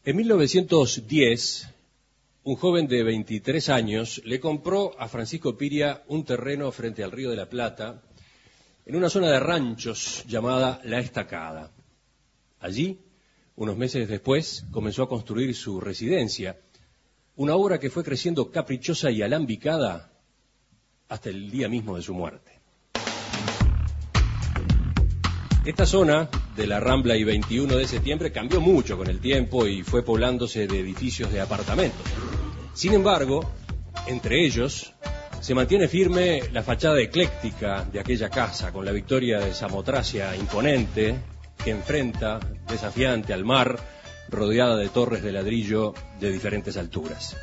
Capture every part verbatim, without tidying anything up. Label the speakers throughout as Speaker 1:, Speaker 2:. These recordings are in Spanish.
Speaker 1: En mil novecientos diez, un joven de veintitrés años le compró a Francisco Piria un terreno frente al Río de la Plata, en una zona de ranchos llamada La Estacada. Allí, unos meses después, comenzó a construir su residencia, una obra que fue creciendo caprichosa y alambicada hasta el día mismo de su muerte. Esta zona de la Rambla y veintiuno de septiembre cambió mucho con el tiempo y fue poblándose de edificios de apartamentos. Sin embargo, entre ellos se mantiene firme la fachada ecléctica de aquella casa, con la victoria de Samotracia imponente que enfrenta desafiante al mar, rodeada de torres de ladrillo de diferentes alturas.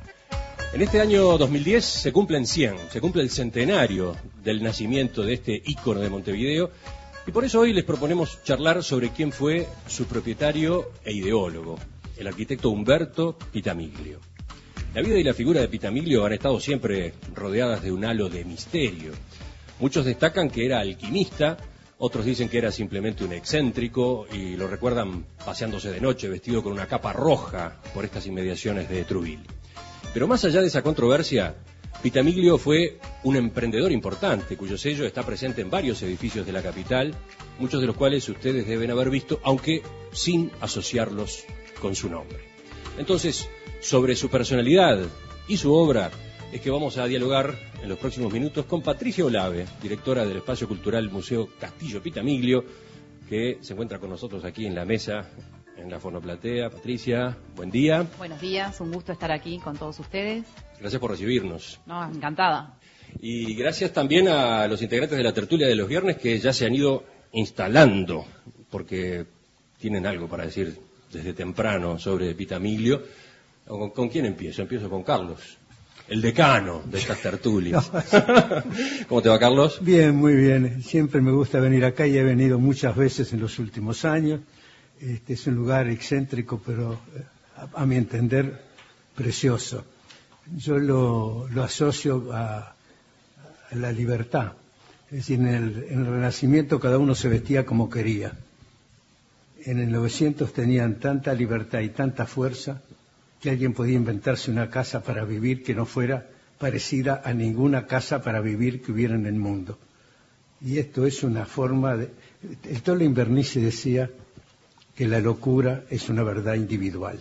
Speaker 1: En este año dos mil diez se cumplen cien, se cumple el centenario del nacimiento de este ícono de Montevideo, y por eso hoy les proponemos charlar sobre quién fue su propietario e ideólogo, el arquitecto Humberto Pitamiglio. La vida y la figura de Pitamiglio han estado siempre rodeadas de un halo de misterio. Muchos destacan que era alquimista, otros dicen que era simplemente un excéntrico y lo recuerdan paseándose de noche vestido con una capa roja por estas inmediaciones de Truville. Pero más allá de esa controversia, Pitamiglio fue un emprendedor importante, cuyo sello está presente en varios edificios de la capital, muchos de los cuales ustedes deben haber visto, aunque sin asociarlos con su nombre. Entonces, sobre su personalidad y su obra es que vamos a dialogar en los próximos minutos con Patricia Olave, directora del Espacio Cultural Museo Castillo Pitamiglio, que se encuentra con nosotros aquí en la mesa, en la fonoplatea. Patricia, buen día.
Speaker 2: Buenos días, un gusto estar aquí con todos ustedes.
Speaker 1: Gracias por recibirnos.
Speaker 2: No, encantada.
Speaker 1: Y gracias también a los integrantes de la tertulia de los viernes que ya se han ido instalando, porque tienen algo para decir desde temprano sobre Pitamiglio. ¿Con, con quién empiezo? Empiezo con Carlos, el decano de estas tertulias. ¿Cómo te va, Carlos?
Speaker 3: Bien, muy bien. Siempre me gusta venir acá y he venido muchas veces en los últimos años. Este es un lugar excéntrico, pero a, a mi entender precioso. Yo lo, lo asocio a, a la libertad. Es decir, en el, en el Renacimiento cada uno se vestía como quería. En el novecientos tenían tanta libertad y tanta fuerza que alguien podía inventarse una casa para vivir que no fuera parecida a ninguna casa para vivir que hubiera en el mundo. Y esto es una forma de... El Tolo Invernici decía que la locura es una verdad individual.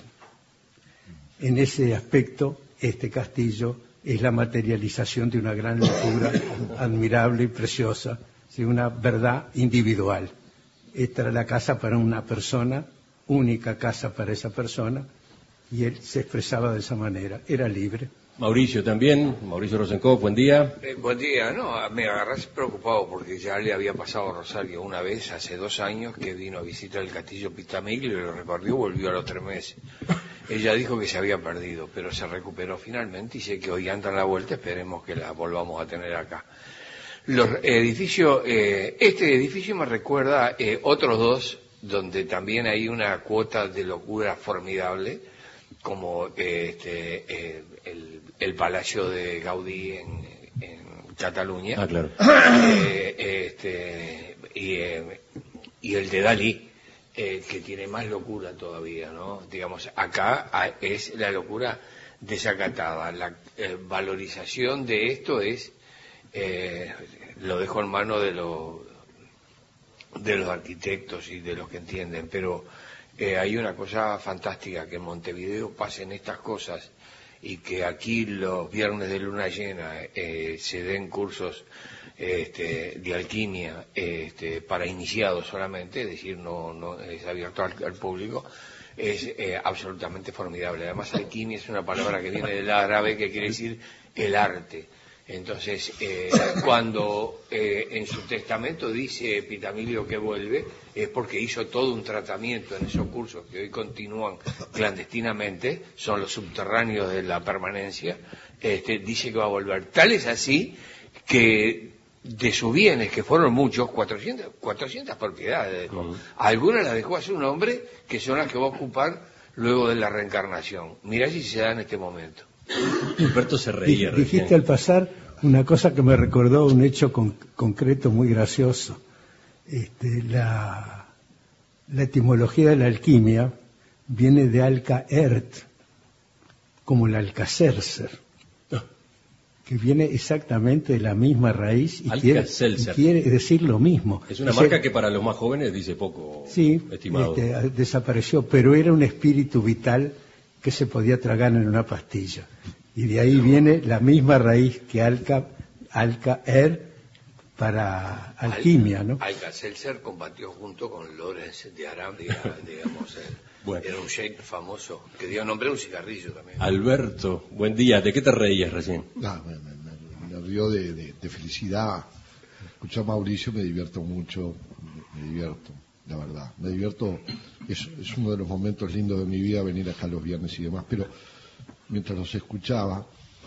Speaker 3: En ese aspecto, este castillo es la materialización de una gran locura admirable y preciosa, de una verdad individual. Esta era la casa para una persona, única casa para esa persona, y él se expresaba de esa manera, era libre.
Speaker 1: Mauricio también, Mauricio Rosenkopf, buen día.
Speaker 4: Eh, buen día, no, me agarrás preocupado porque ya le había pasado a Rosario una vez, hace dos años, que vino a visitar el castillo Pitamiglio y lo recorrió, volvió a los tres meses. Ella dijo que se había perdido, pero se recuperó finalmente y sé que hoy anda a la vuelta, esperemos que la volvamos a tener acá. Los edificios, eh, este edificio me recuerda eh, otros dos, donde también hay una cuota de locura formidable, como eh, este, eh, el, el Palacio de Gaudí en, en Cataluña,
Speaker 1: ah, claro.
Speaker 4: eh, este, y, eh, y el de Dalí, eh, que tiene más locura todavía, ¿no? Digamos, acá a, es la locura desacatada, la eh, valorización de esto es, eh, lo dejo en manos de, lo, de los arquitectos y de los que entienden, pero Eh, hay una cosa fantástica, que en Montevideo pasen estas cosas y que aquí los viernes de luna llena eh, se den cursos este, de alquimia este, para iniciados solamente, es decir, no, no es abierto al, al público, es eh, absolutamente formidable. Además, alquimia es una palabra que viene del árabe que quiere decir el arte. Entonces, eh, cuando eh, en su testamento dice Pitamiglio que vuelve, es porque hizo todo un tratamiento en esos cursos que hoy continúan clandestinamente, son los subterráneos de la permanencia, este, dice que va a volver. Tal es así que de sus bienes, que fueron muchos, cuatrocientas, cuatrocientas propiedades dejó. Uh-huh. Algunas las dejó a su nombre, que son las que va a ocupar luego de la reencarnación. Mirá si se da en este momento.
Speaker 1: Humberto se reía.
Speaker 3: Dijiste al pasar una cosa que me recordó un hecho con, concreto muy gracioso. Este, la, la etimología de la alquimia viene de Alcaert, como el Alcacercer, que viene exactamente de la misma raíz y quiere, y quiere decir lo mismo.
Speaker 1: Es una
Speaker 3: o
Speaker 1: marca
Speaker 3: sea,
Speaker 1: que para los más jóvenes dice poco,
Speaker 3: sí,
Speaker 1: estimado.
Speaker 3: Este, desapareció, pero era un espíritu vital que se podía tragar en una pastilla. Y de ahí viene la misma raíz que Alca, Alcaer para alquimia, ¿no?
Speaker 4: Alcacelser combatió junto con Lorenz de Arabia, digamos, el, bueno. Era un sheik famoso que dio nombre a un cigarrillo también.
Speaker 1: Alberto, buen día. ¿De qué te reías recién?
Speaker 5: No, me, me, me río de, de, de felicidad. Escuchar a Mauricio me divierto mucho, me, me divierto, la verdad. Me divierto, es, es uno de los momentos lindos de mi vida venir acá los viernes y demás, pero mientras los escuchaba,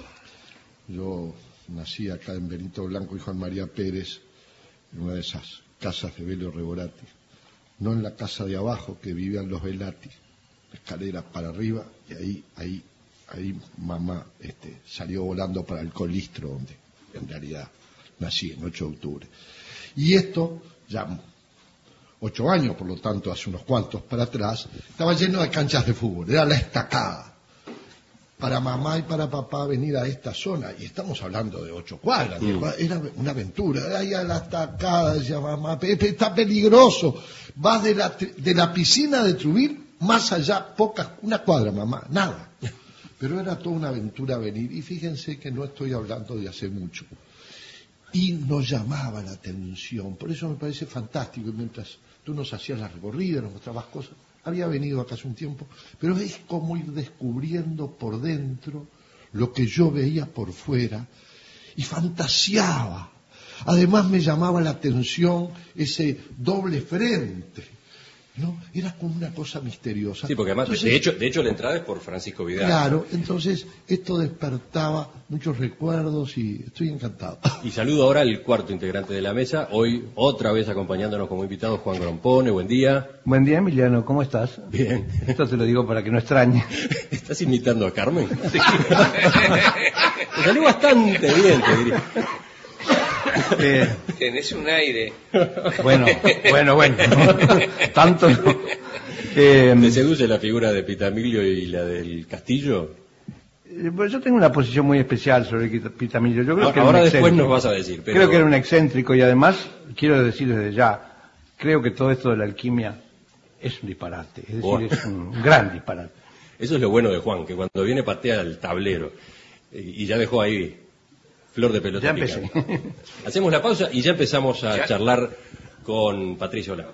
Speaker 5: yo nací acá en Benito Blanco y Juan María Pérez, en una de esas casas de Velio Reborati, no en la casa de abajo que vivían los Velati, escaleras para arriba, y ahí, ahí, ahí mamá este, salió volando para el Colistro, donde en realidad nací, en ocho de octubre. Y esto, ya ocho años, por lo tanto, hace unos cuantos para atrás, estaba lleno de canchas de fútbol, era la estacada. Para mamá y para papá venir a esta zona, y estamos hablando de ocho cuadras, mm. era una aventura, ahí a la estacada, decía mamá, Pepe, está peligroso, vas de la, de la piscina de Truville más allá, pocas, una cuadra mamá, nada, pero era toda una aventura venir, y fíjense que no estoy hablando de hace mucho, y nos llamaba la atención, por eso me parece fantástico, y mientras tú nos hacías la recorrida, nos mostrabas cosas, había venido acá hace un tiempo, pero es como ir descubriendo por dentro lo que yo veía por fuera y fantaseaba. Además me llamaba la atención ese doble frente, ¿no? Era como una cosa misteriosa.
Speaker 1: Sí, porque además, entonces, de hecho, de hecho la entrada es por Francisco Vidal.
Speaker 5: Claro, entonces esto despertaba muchos recuerdos y estoy encantado.
Speaker 1: Y saludo ahora al cuarto integrante de la mesa, hoy otra vez acompañándonos como invitado Juan Grompone, buen día.
Speaker 6: Buen día, Emiliano, ¿cómo estás?
Speaker 1: Bien.
Speaker 6: Esto te lo digo para que no extrañe.
Speaker 1: ¿Estás imitando a Carmen? Sí. Te salió bastante bien, te diría.
Speaker 4: Eh, Tenés un aire.
Speaker 6: Bueno, bueno, bueno. Tanto no. Eh,
Speaker 1: ¿Te seduce la figura de Pitamiglio y la del Castillo?
Speaker 6: Eh, pues yo tengo una posición muy especial sobre Pitamiglio. Yo creo
Speaker 1: ahora
Speaker 6: que
Speaker 1: ahora después nos vas a decir. Pero...
Speaker 6: Creo que era un excéntrico y además, quiero decir desde ya, creo que todo esto de la alquimia es un disparate. Es decir, bueno. es un gran disparate.
Speaker 1: Eso es lo bueno de Juan, que cuando viene patea el tablero y ya dejó ahí flor de pelota.
Speaker 6: Ya empecé.
Speaker 1: Hacemos la pausa y ya empezamos a
Speaker 4: ¿Ya? charlar
Speaker 1: con Patricio Olave.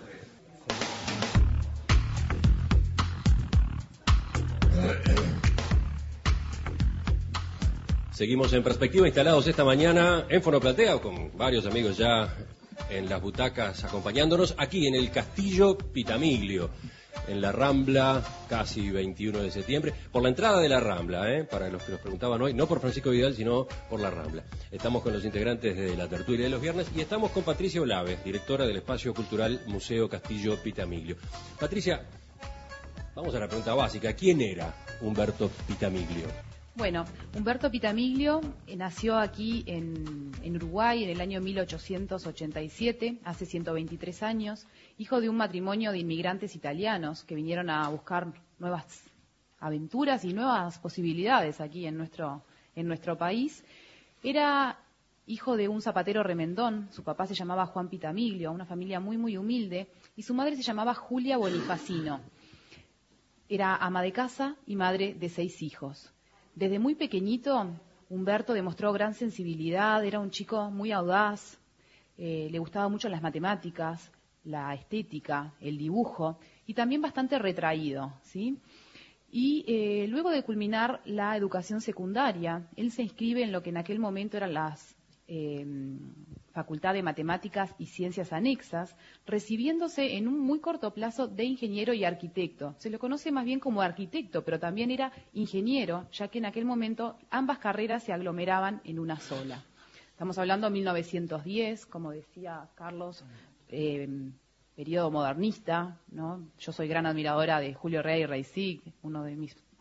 Speaker 1: Seguimos en Perspectiva, instalados esta mañana en Fonoplatea, con varios amigos ya en las butacas acompañándonos, aquí en el Castillo Pitamiglio, en la Rambla, casi veintiuno de septiembre, por la entrada de la Rambla, ¿eh? Para los que nos preguntaban hoy, no por Francisco Vidal, sino por la Rambla. Estamos con los integrantes de la tertulia de los viernes y estamos con Patricia Olave, directora del Espacio Cultural Museo Castillo Pitamiglio. Patricia, vamos a la pregunta básica, ¿quién era Humberto Pitamiglio?
Speaker 2: Bueno, Humberto Pitamiglio eh, nació aquí en, en Uruguay en el año mil ochocientos ochenta y siete, hace ciento veintitrés años, hijo de un matrimonio de inmigrantes italianos que vinieron a buscar nuevas aventuras y nuevas posibilidades aquí en nuestro, en nuestro país. Era hijo de un zapatero remendón, su papá se llamaba Juan Pitamiglio, una familia muy muy humilde, y su madre se llamaba Julia Bonifacino. Era ama de casa y madre de seis hijos. Desde muy pequeñito, Humberto demostró gran sensibilidad, era un chico muy audaz, eh, le gustaban mucho las matemáticas, la estética, el dibujo, y también bastante retraído, ¿sí? Y eh, luego de culminar la educación secundaria, él se inscribe en lo que en aquel momento eran las eh, Facultad de Matemáticas y Ciencias Anexas, recibiéndose en un muy corto plazo de ingeniero y arquitecto. Se lo conoce más bien como arquitecto, pero también era ingeniero, ya que en aquel momento ambas carreras se aglomeraban en una sola. Estamos hablando de mil novecientos diez, como decía Carlos, eh, periodo modernista, ¿no? Yo soy gran admiradora de Julio Rey Reisig, uno de mis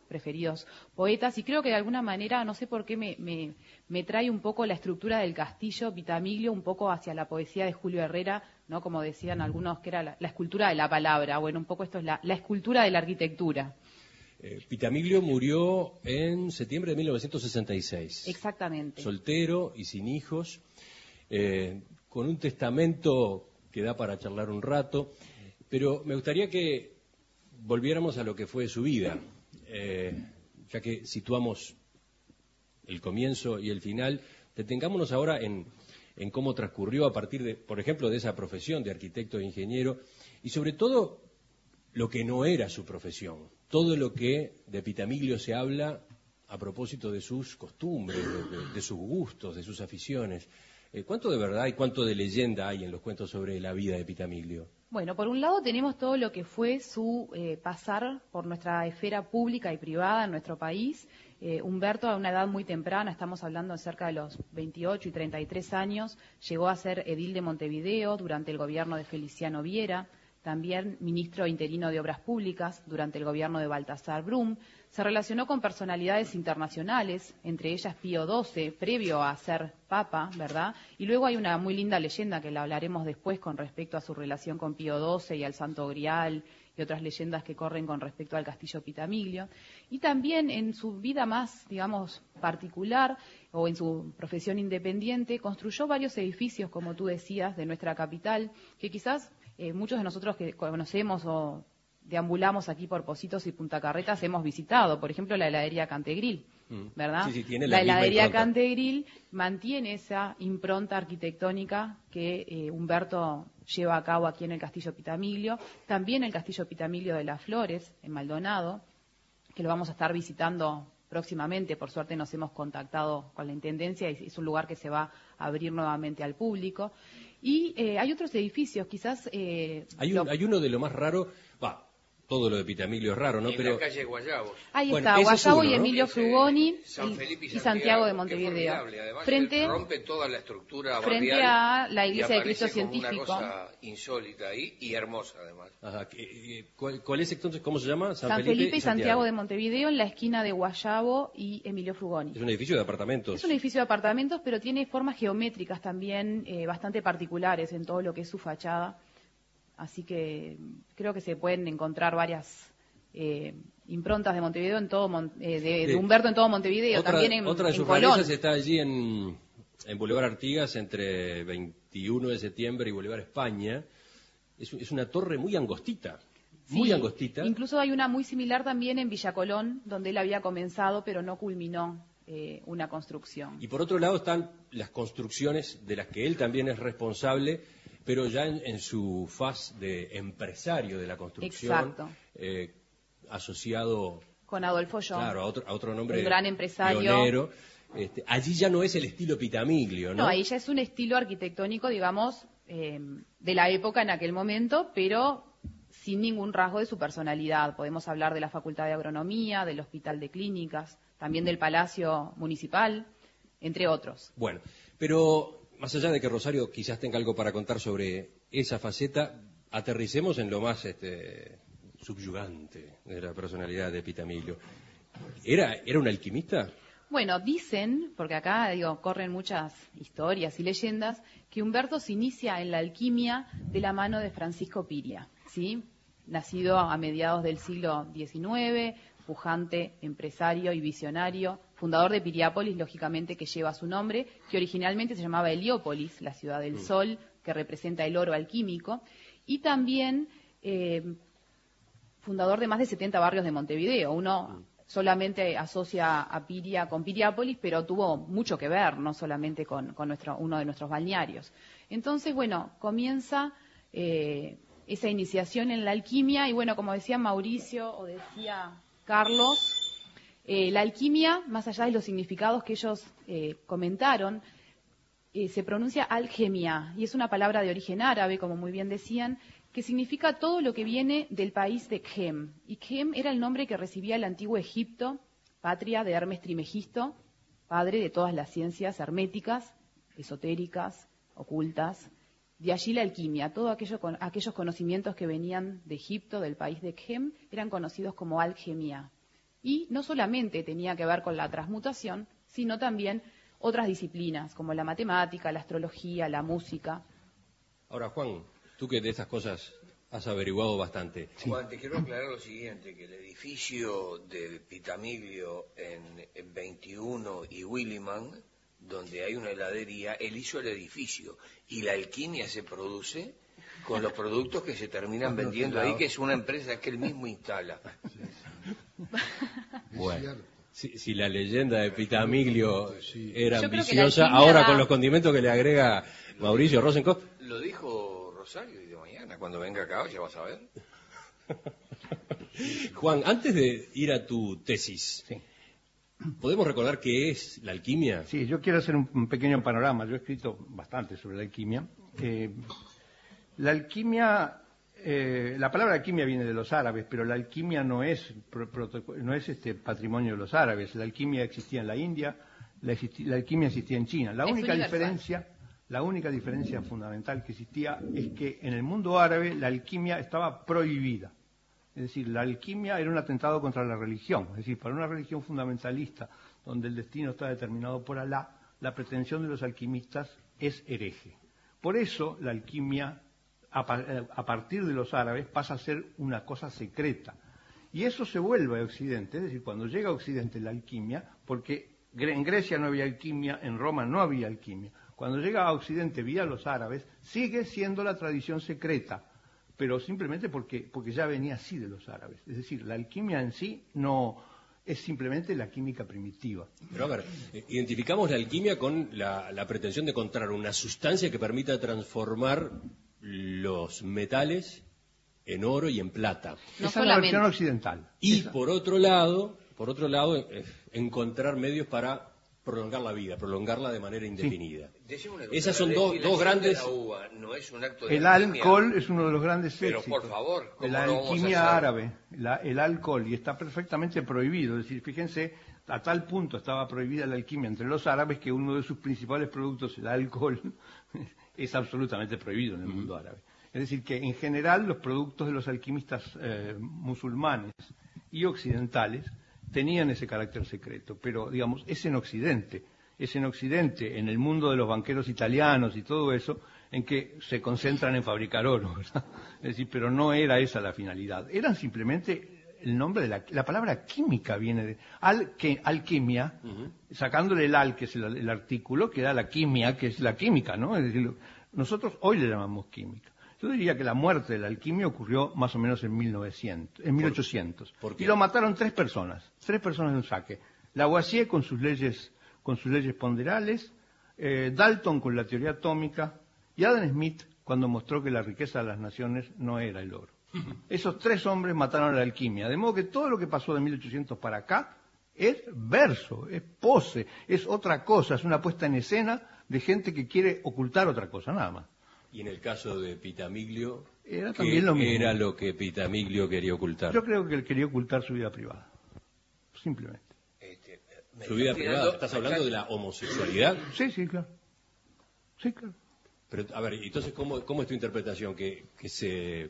Speaker 2: preferidos poetas, y creo que de alguna manera, no sé por qué, me, me, me trae un poco la estructura del castillo Pitamiglio un poco hacia la poesía de Julio Herrera, ¿no? Como decían algunos, que era la, la escultura de la palabra. Bueno, un poco esto es la, la escultura de la arquitectura.
Speaker 1: Eh, Pitamiglio murió en septiembre de mil novecientos sesenta y seis.
Speaker 2: Exactamente.
Speaker 1: Soltero y sin hijos, eh, con un testamento que da para charlar un rato, pero me gustaría que volviéramos a lo que fue su vida, eh, ya que situamos el comienzo y el final. Detengámonos ahora en, en cómo transcurrió a partir de, por ejemplo, de esa profesión de arquitecto e ingeniero, y sobre todo lo que no era su profesión, todo lo que de Pitamiglio se habla a propósito de sus costumbres, de, de, de sus gustos, de sus aficiones. Eh, ¿Cuánto de verdad y cuánto de leyenda hay en los cuentos sobre la vida de Pitamiglio?
Speaker 2: Bueno, por un lado tenemos todo lo que fue su eh, pasar por nuestra esfera pública y privada en nuestro país. Eh, Humberto, a una edad muy temprana, estamos hablando de cerca de los veintiocho y treinta y tres años, llegó a ser edil de Montevideo durante el gobierno de Feliciano Viera, también ministro interino de Obras Públicas durante el gobierno de Baltasar Brum. Se relacionó con personalidades internacionales, entre ellas Pío doce, previo a ser papa, ¿verdad? Y luego hay una muy linda leyenda que la hablaremos después con respecto a su relación con Pío doce y al Santo Grial y otras leyendas que corren con respecto al castillo Pitamiglio. Y también en su vida más, digamos, particular o en su profesión independiente, construyó varios edificios, como tú decías, de nuestra capital, que quizás eh, muchos de nosotros que conocemos o deambulamos aquí por Pocitos y Punta Carretas hemos visitado, por ejemplo, la heladería Cantegril, ¿verdad?
Speaker 1: Sí, sí, tiene
Speaker 2: la
Speaker 1: la
Speaker 2: heladería
Speaker 1: impronta.
Speaker 2: Cantegril mantiene esa impronta arquitectónica que eh, Humberto lleva a cabo aquí en el Castillo Pitamiglio, también el Castillo Pitamiglio de las Flores, en Maldonado, que lo vamos a estar visitando próximamente. Por suerte nos hemos contactado con la Intendencia y es un lugar que se va a abrir nuevamente al público. Y eh, hay otros edificios, quizás... Eh,
Speaker 1: hay, un,
Speaker 2: lo...
Speaker 1: hay uno de lo más raro, va, todo lo de Pitamiglio es raro, ¿no?
Speaker 4: En
Speaker 1: Pero
Speaker 4: la calle Guayabos.
Speaker 2: Ahí
Speaker 1: bueno,
Speaker 2: está,
Speaker 1: ese es
Speaker 2: Guayabo
Speaker 1: uno,
Speaker 2: y
Speaker 1: ¿no?
Speaker 2: Emilio
Speaker 4: Ese,
Speaker 2: Frugoni
Speaker 4: San
Speaker 2: y,
Speaker 4: Felipe y
Speaker 2: y
Speaker 4: Santiago,
Speaker 2: Santiago de
Speaker 4: que es
Speaker 2: Montevideo.
Speaker 4: formidable. Además,
Speaker 2: Frente,
Speaker 4: rompe toda la estructura
Speaker 2: frente
Speaker 4: barrial
Speaker 2: a la iglesia
Speaker 4: y
Speaker 2: de Cristo
Speaker 4: aparece como
Speaker 2: Científico.
Speaker 4: Una cosa insólita ahí y hermosa además.
Speaker 1: Ajá, que- eh, ¿cuál, cuál es entonces, cómo se llama?
Speaker 2: San Felipe y Santiago de Montevideo, en la esquina de Guayabo y Emilio Frugoni.
Speaker 1: Es un edificio de apartamentos.
Speaker 2: Es un edificio de apartamentos, pero tiene formas geométricas también eh, bastante particulares en todo lo que es su fachada. Así que creo que se pueden encontrar varias eh, improntas de Montevideo en todo Mon- eh, de, de Humberto en todo Montevideo,
Speaker 1: Otra,
Speaker 2: también en,
Speaker 1: otra de
Speaker 2: en
Speaker 1: sus
Speaker 2: Colón.
Speaker 1: rarezas está allí en, en Boulevard Artigas, entre veintiuno de septiembre y Boulevard España. Es, es una torre muy angostita, muy
Speaker 2: Sí,
Speaker 1: angostita.
Speaker 2: Incluso hay una muy similar también en Villa Colón, donde él había comenzado, pero no culminó eh, una construcción.
Speaker 1: Y por otro lado están las construcciones de las que él también es responsable, pero ya en, en su faz de empresario de la construcción,
Speaker 2: Exacto.
Speaker 1: eh, asociado,
Speaker 2: Con Adolfo Young,
Speaker 1: claro, a otro, a otro nombre
Speaker 2: un gran empresario.
Speaker 1: pionero. Este, allí ya no es el estilo Pitamiglio, ¿no?
Speaker 2: No, ahí ya es un estilo arquitectónico, digamos, eh, de la época en aquel momento, pero sin ningún rasgo de su personalidad. Podemos hablar de la Facultad de Agronomía, del Hospital de Clínicas, también del Palacio Municipal, entre otros.
Speaker 1: Bueno, pero más allá de que Rosario quizás tenga algo para contar sobre esa faceta, aterricemos en lo más este, subyugante de la personalidad de Pitamiglio. ¿Era, era un alquimista?
Speaker 2: Bueno, dicen, porque acá digo corren muchas historias y leyendas, que Humberto se inicia en la alquimia de la mano de Francisco Piria, ¿sí? Nacido a mediados del siglo diecinueve, pujante, empresario y visionario, fundador de Piriápolis, lógicamente, que lleva su nombre, que originalmente se llamaba Heliópolis, la ciudad del sol, que representa el oro alquímico, y también eh, fundador de más de setenta barrios de Montevideo. Uno solamente asocia a Piria con Piriápolis, pero tuvo mucho que ver, no solamente con, con nuestro, uno de nuestros balnearios. Entonces, bueno, comienza eh, esa iniciación en la alquimia, y bueno, como decía Mauricio o decía Carlos, eh, la alquimia, más allá de los significados que ellos eh, comentaron, eh, se pronuncia algemia, y es una palabra de origen árabe, como muy bien decían, que significa todo lo que viene del país de Khem. Y Khem era el nombre que recibía el antiguo Egipto, patria de Hermes Trimegisto, padre de todas las ciencias herméticas, esotéricas, ocultas. De allí la alquimia, todos aquello, aquellos conocimientos que venían de Egipto, del país de Khem, eran conocidos como algemia. Y no solamente tenía que ver con la transmutación, sino también otras disciplinas, como la matemática, la astrología, la música.
Speaker 1: Ahora, Juan, tú que de estas cosas has averiguado bastante.
Speaker 4: Sí. Juan, te quiero aclarar lo siguiente, que el edificio de Pitamiglio en, en veintiuno y Williman, donde hay una heladería, él hizo el edificio y la alquimia se produce con los productos que se terminan vendiendo ahí, que es una empresa que él mismo instala.
Speaker 5: Sí, sí.
Speaker 1: Bueno, si, si la leyenda de Pitamiglio
Speaker 5: sí.
Speaker 1: era
Speaker 2: Yo creo que
Speaker 1: ambiciosa,
Speaker 2: la alquimia
Speaker 1: ahora
Speaker 2: va-
Speaker 1: con los condimentos que le agrega Mauricio Rosenkopf,
Speaker 4: Lo dijo Rosario y de mañana, cuando venga acá ya vas a ver.
Speaker 1: Juan, antes de ir a tu tesis,
Speaker 6: Sí.
Speaker 1: ¿podemos recordar qué es la alquimia?
Speaker 6: Sí, yo quiero hacer un, un pequeño panorama. Yo he escrito bastante sobre la alquimia. Eh, la alquimia, eh, la palabra alquimia viene de los árabes, pero la alquimia no es, pro, protoco- no es este patrimonio de los árabes. La alquimia existía en la India, la, existi- la alquimia existía en China. La
Speaker 2: Es
Speaker 6: única
Speaker 2: universal.
Speaker 6: diferencia, la única diferencia fundamental que existía es que en el mundo árabe la alquimia estaba prohibida. Es decir, la alquimia era un atentado contra la religión. Es decir, para una religión fundamentalista, donde el destino está determinado por Alá, la pretensión de los alquimistas es hereje. Por eso, la alquimia, a, pa- a partir de los árabes, pasa a ser una cosa secreta. Y eso se vuelve a Occidente, es decir, cuando llega a Occidente la alquimia, porque Gre- en Grecia no había alquimia, en Roma no había alquimia. Cuando llega a Occidente vía los árabes, sigue siendo la tradición secreta, pero simplemente porque, porque ya venía así de los árabes. Es decir, la alquimia en sí no es simplemente la química primitiva.
Speaker 1: Pero a ver, eh, identificamos la alquimia con la, la pretensión de encontrar una sustancia que permita transformar los metales en oro y en plata.
Speaker 2: No
Speaker 6: Esa es la
Speaker 2: solamente.
Speaker 6: versión occidental.
Speaker 1: Y
Speaker 6: Esa.
Speaker 1: por otro lado, por otro lado, eh, encontrar medios para prolongar la vida, prolongarla de manera indefinida.
Speaker 4: Decime una cosa,
Speaker 1: Esas son
Speaker 4: la
Speaker 1: dos, dos
Speaker 4: destilación
Speaker 1: grandes...
Speaker 4: de la uva no es un acto de
Speaker 6: El
Speaker 4: alquimia.
Speaker 6: alcohol es uno de los grandes
Speaker 4: Pero,
Speaker 6: éxitos
Speaker 4: por favor, ¿cómo
Speaker 6: de la
Speaker 4: no vamos a
Speaker 6: alquimia
Speaker 4: hacer?
Speaker 6: árabe, la- el alcohol, y está perfectamente prohibido. Es decir, fíjense, a tal punto estaba prohibida la alquimia entre los árabes que uno de sus principales productos, el alcohol, es absolutamente prohibido en el mundo árabe. Es decir, que en general los productos de los alquimistas eh, musulmanes y occidentales tenían ese carácter secreto, pero digamos, es en Occidente, es en Occidente, en el mundo de los banqueros italianos y todo eso, en que se concentran en fabricar oro, ¿verdad? Es decir, pero no era esa la finalidad, eran simplemente el nombre de la, la palabra química viene de al, que, alquimia, sacándole el al, que es el, el artículo, que da la quimia, que es la química, ¿no? Es decir, nosotros hoy le llamamos química. Yo diría que la muerte de la alquimia ocurrió más o menos en mil novecientos, en mil ochocientos.
Speaker 1: ¿Por qué?
Speaker 6: Y lo mataron tres personas, tres personas de un saque. Lavoisier con sus leyes, con sus leyes ponderales, eh, Dalton con la teoría atómica y Adam Smith cuando mostró que la riqueza de las naciones no era el oro. Esos tres hombres mataron a la alquimia, de modo que todo lo que pasó de mil ochocientos para acá es verso, es pose, es otra cosa, es una puesta en escena de gente que quiere ocultar otra cosa, nada más.
Speaker 1: Y en el caso de Pitamiglio,
Speaker 6: Era
Speaker 1: ¿qué
Speaker 6: también lo mismo.
Speaker 1: era lo que Pitamiglio quería ocultar?
Speaker 6: Yo creo que él quería ocultar su vida privada, simplemente.
Speaker 4: Este, me
Speaker 1: Su vida
Speaker 4: está
Speaker 1: privada,
Speaker 4: tirando-
Speaker 1: ¿estás
Speaker 4: me
Speaker 1: hablando
Speaker 4: está-
Speaker 1: de la homosexualidad?
Speaker 6: Sí, sí, claro. Sí, claro.
Speaker 1: Pero, a ver, entonces, ¿cómo, cómo es tu interpretación? ¿Que, que se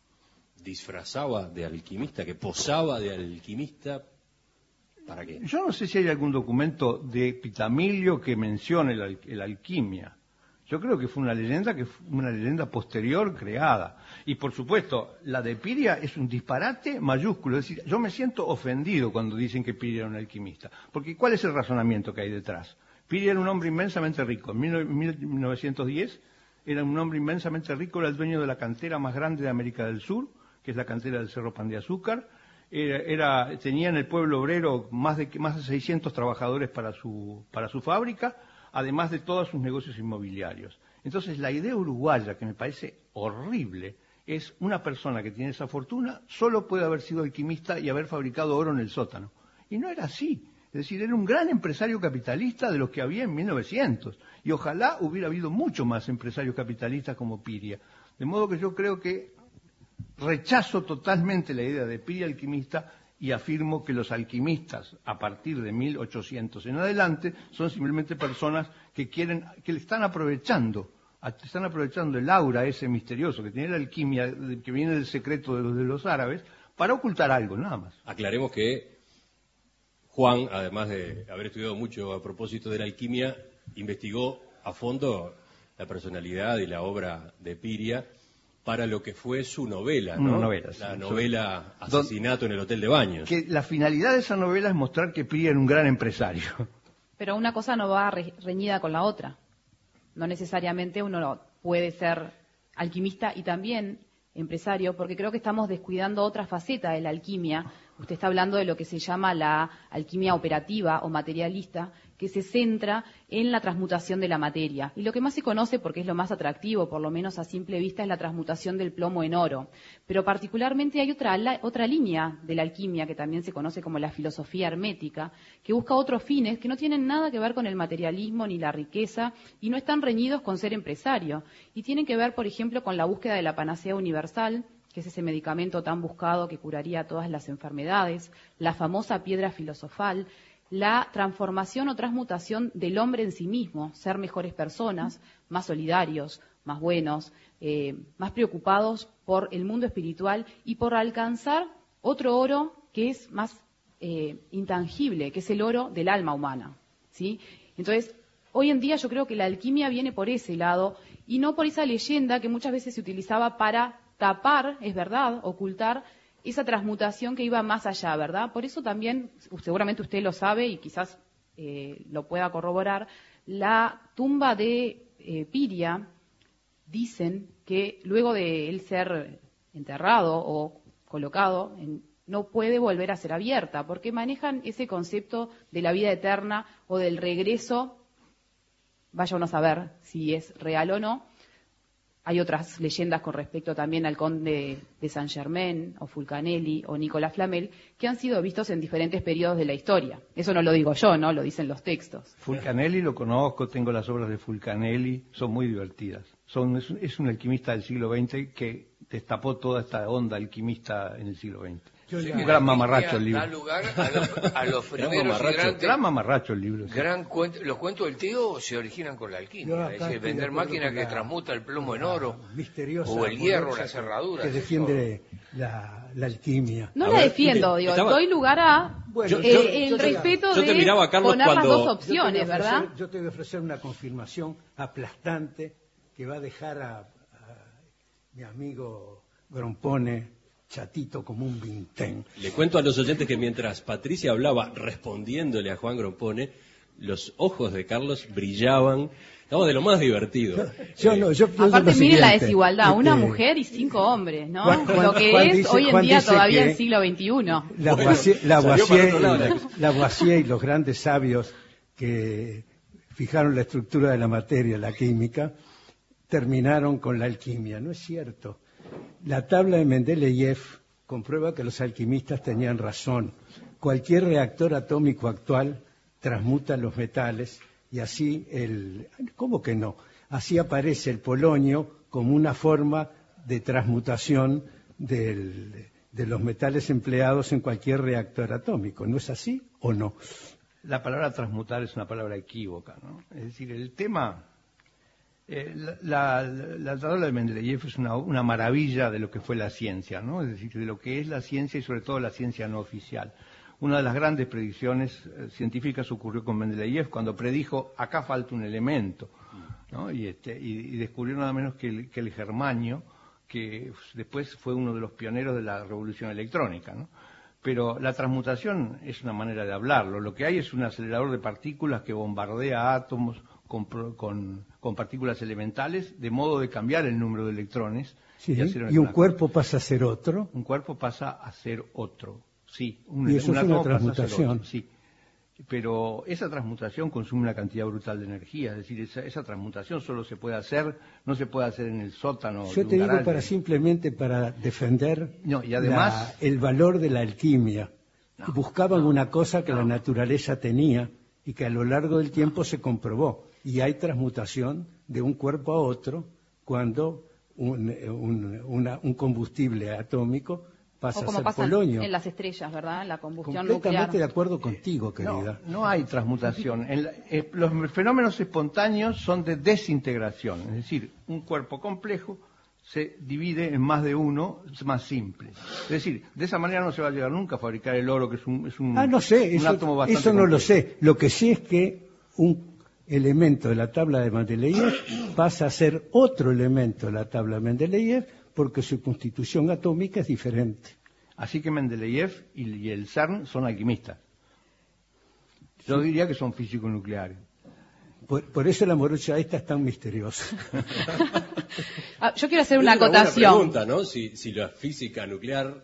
Speaker 1: disfrazaba de alquimista, que posaba de alquimista? ¿Para qué?
Speaker 6: Yo no sé si hay algún documento de Pitamiglio que mencione la, al- la alquimia. Yo creo que fue una leyenda que fue una leyenda posterior creada. Y por supuesto, la de Piria es un disparate mayúsculo. Es decir, yo me siento ofendido cuando dicen que Piria era un alquimista. Porque ¿cuál es el razonamiento que hay detrás? Piria era un hombre inmensamente rico. En mil novecientos diez era un hombre inmensamente rico, era el dueño de la cantera más grande de América del Sur, que es la cantera del Cerro Pan de Azúcar. Era, era, tenía en el pueblo obrero más de, más de seiscientos trabajadores para su, para su fábrica, además de todos sus negocios inmobiliarios. Entonces, la idea uruguaya, que me parece horrible, es una persona que tiene esa fortuna, solo puede haber sido alquimista y haber fabricado oro en el sótano. Y no era así. Es decir, era un gran empresario capitalista de los que había en mil novecientos. Y ojalá hubiera habido mucho más empresarios capitalistas como Piria. De modo que yo creo que rechazo totalmente la idea de Piria alquimista y afirmo que los alquimistas a partir de mil ochocientos en adelante son simplemente personas que quieren, que le están aprovechando, están aprovechando el aura ese misterioso que tiene la alquimia, que viene del secreto de los, de los árabes, para ocultar algo, nada más.
Speaker 1: Aclaremos que Juan, además de haber estudiado mucho a propósito de la alquimia, investigó a fondo la personalidad y la obra de Piria para lo que fue su novela, ¿no?
Speaker 6: Una novela, sí.
Speaker 1: La novela Asesinato en el Hotel de Baños.
Speaker 6: Que la finalidad de esa novela es mostrar que Piria era un gran empresario.
Speaker 2: Pero una cosa no va re- reñida con la otra. No necesariamente uno puede ser alquimista y también empresario, porque creo que estamos descuidando otra faceta de la alquimia. Usted está hablando de lo que se llama la alquimia operativa o materialista, que se centra en la transmutación de la materia. Y lo que más se conoce, porque es lo más atractivo, por lo menos a simple vista, es la transmutación del plomo en oro. Pero particularmente hay otra, la, otra línea de la alquimia, que también se conoce como la filosofía hermética, que busca otros fines que no tienen nada que ver con el materialismo ni la riqueza, y no están reñidos con ser empresario. Y tienen que ver, por ejemplo, con la búsqueda de la panacea universal, que es ese medicamento tan buscado que curaría todas las enfermedades, la famosa piedra filosofal, la transformación o transmutación del hombre en sí mismo, ser mejores personas, más solidarios, más buenos, eh, más preocupados por el mundo espiritual y por alcanzar otro oro que es más eh, intangible, que es el oro del alma humana, ¿sí? Entonces, hoy en día yo creo que la alquimia viene por ese lado y no por esa leyenda que muchas veces se utilizaba para tapar, es verdad, ocultar esa transmutación que iba más allá, ¿verdad? Por eso también, seguramente usted lo sabe y quizás eh, lo pueda corroborar, la tumba de eh, Piria, dicen que luego de él ser enterrado o colocado, en, no puede volver a ser abierta, porque manejan ese concepto de la vida eterna o del regreso, vaya uno a saber si es real o no. Hay otras leyendas con respecto también al conde de Saint Germain, o Fulcanelli, o Nicolas Flamel, que han sido vistos en diferentes periodos de la historia. Eso no lo digo yo, ¿no? Lo dicen los textos.
Speaker 6: Fulcanelli lo conozco, tengo las obras de Fulcanelli, son muy divertidas. Son, es, un, es un alquimista del siglo veinte que destapó toda esta onda alquimista en el siglo veinte.
Speaker 4: Yo
Speaker 6: un gran mamarracho el libro.
Speaker 4: Da lugar a los, a los primeros
Speaker 6: gran,
Speaker 4: grandes,
Speaker 6: gran mamarracho el libro.
Speaker 4: Gran sí. cuento, los cuentos del tío se originan con la alquimia, es decir, vender máquinas que la, transmuta el plomo en oro, o el hierro, la cerradura.
Speaker 3: Que defiende la, la alquimia.
Speaker 2: No
Speaker 3: a
Speaker 2: la
Speaker 3: ver,
Speaker 2: defiendo, digo, estaba... doy lugar a
Speaker 3: bueno,
Speaker 2: eh,
Speaker 3: yo,
Speaker 2: el
Speaker 3: yo
Speaker 2: respeto
Speaker 1: yo te
Speaker 2: de
Speaker 1: miraba, Carlos,
Speaker 2: poner
Speaker 1: cuando...
Speaker 2: las dos opciones,
Speaker 3: yo ofrecer,
Speaker 2: ¿verdad?
Speaker 3: Yo te voy a ofrecer una confirmación aplastante que va a dejar a, a mi amigo Grompone chatito como un vintén.
Speaker 1: Le cuento a los oyentes que mientras Patricia hablaba respondiéndole a Juan Grompone, los ojos de Carlos brillaban. Estamos de lo más divertido.
Speaker 3: Yo, yo no, yo
Speaker 2: Aparte, mire la desigualdad,
Speaker 3: este,
Speaker 2: una mujer y cinco hombres, ¿no?
Speaker 3: Juan, Juan,
Speaker 2: lo que
Speaker 3: Juan
Speaker 2: es
Speaker 3: dice,
Speaker 2: hoy en
Speaker 3: Juan
Speaker 2: día
Speaker 3: dice
Speaker 2: todavía
Speaker 3: que
Speaker 2: el siglo veintiuno.
Speaker 3: Lavoisier,
Speaker 1: bueno,
Speaker 3: Lavoisier,
Speaker 1: lado,
Speaker 3: Lavoisier y los grandes sabios que fijaron la estructura de la materia, la química, terminaron con la alquimia. No es cierto. La tabla de Mendeleev comprueba que los alquimistas tenían razón. Cualquier reactor atómico actual transmuta los metales y así el... ¿Cómo que no? Así aparece el polonio como una forma de transmutación del, de los metales empleados en cualquier reactor atómico. ¿No es así o no?
Speaker 6: La palabra transmutar es una palabra equívoca, ¿no? Es decir, el tema... Eh, la, la, la tabla de Mendeleev es una, una maravilla de lo que fue la ciencia, ¿no? Es decir, de lo que es la ciencia y sobre todo la ciencia no oficial. Una de las grandes predicciones eh, científicas ocurrió con Mendeleev cuando predijo acá falta un elemento, ¿no? Y, este, y, y descubrió nada menos que el, que el germanio, que después fue uno de los pioneros de la revolución electrónica, ¿no? Pero la transmutación es una manera de hablarlo. Lo que hay es un acelerador de partículas que bombardea átomos con, con, con partículas elementales, de modo de cambiar el número de electrones.
Speaker 3: Sí, y, hacer y un cuerpo pasa a ser otro.
Speaker 6: Un cuerpo pasa a ser otro, sí. Un,
Speaker 3: y eso
Speaker 6: un
Speaker 3: es una transmutación.
Speaker 6: Otro, sí. Pero esa transmutación consume una cantidad brutal de energía. Es decir, esa, esa transmutación solo se puede hacer, no se puede hacer en el sótano.
Speaker 3: Yo te digo para simplemente para defender
Speaker 6: no, y además,
Speaker 3: la, el valor de la alquimia. No, Buscaban no, una cosa que no. la naturaleza tenía y que a lo largo del tiempo se comprobó. Y hay transmutación de un cuerpo a otro cuando un, un, una, un combustible atómico pasa
Speaker 2: o como
Speaker 3: a ser
Speaker 2: pasa
Speaker 3: polonio.
Speaker 2: En las estrellas, ¿verdad? En la combustión
Speaker 3: Completamente
Speaker 2: nuclear.
Speaker 3: de acuerdo contigo, querida.
Speaker 6: No, no hay transmutación. En la, eh, los fenómenos espontáneos son de desintegración. Es decir, un cuerpo complejo se divide en más de uno, es más simple. Es decir, de esa manera no se va a llegar nunca a fabricar el oro, que es un, es un,
Speaker 3: ah, no sé,
Speaker 6: un
Speaker 3: eso,
Speaker 6: átomo bastante
Speaker 3: eso no
Speaker 6: complejo.
Speaker 3: lo sé. Lo que sí es que un elemento de la tabla de Mendeleev pasa a ser otro elemento de la tabla de Mendeleev porque su constitución atómica es diferente.
Speaker 6: Así que Mendeleev y, y el CERN son alquimistas. Yo diría que son físicos nucleares.
Speaker 3: Por, por eso la morocha esta es tan misteriosa.
Speaker 2: Ah, yo quiero hacer una
Speaker 1: Es una buena
Speaker 2: acotación.
Speaker 1: pregunta, ¿no? Si, si la física nuclear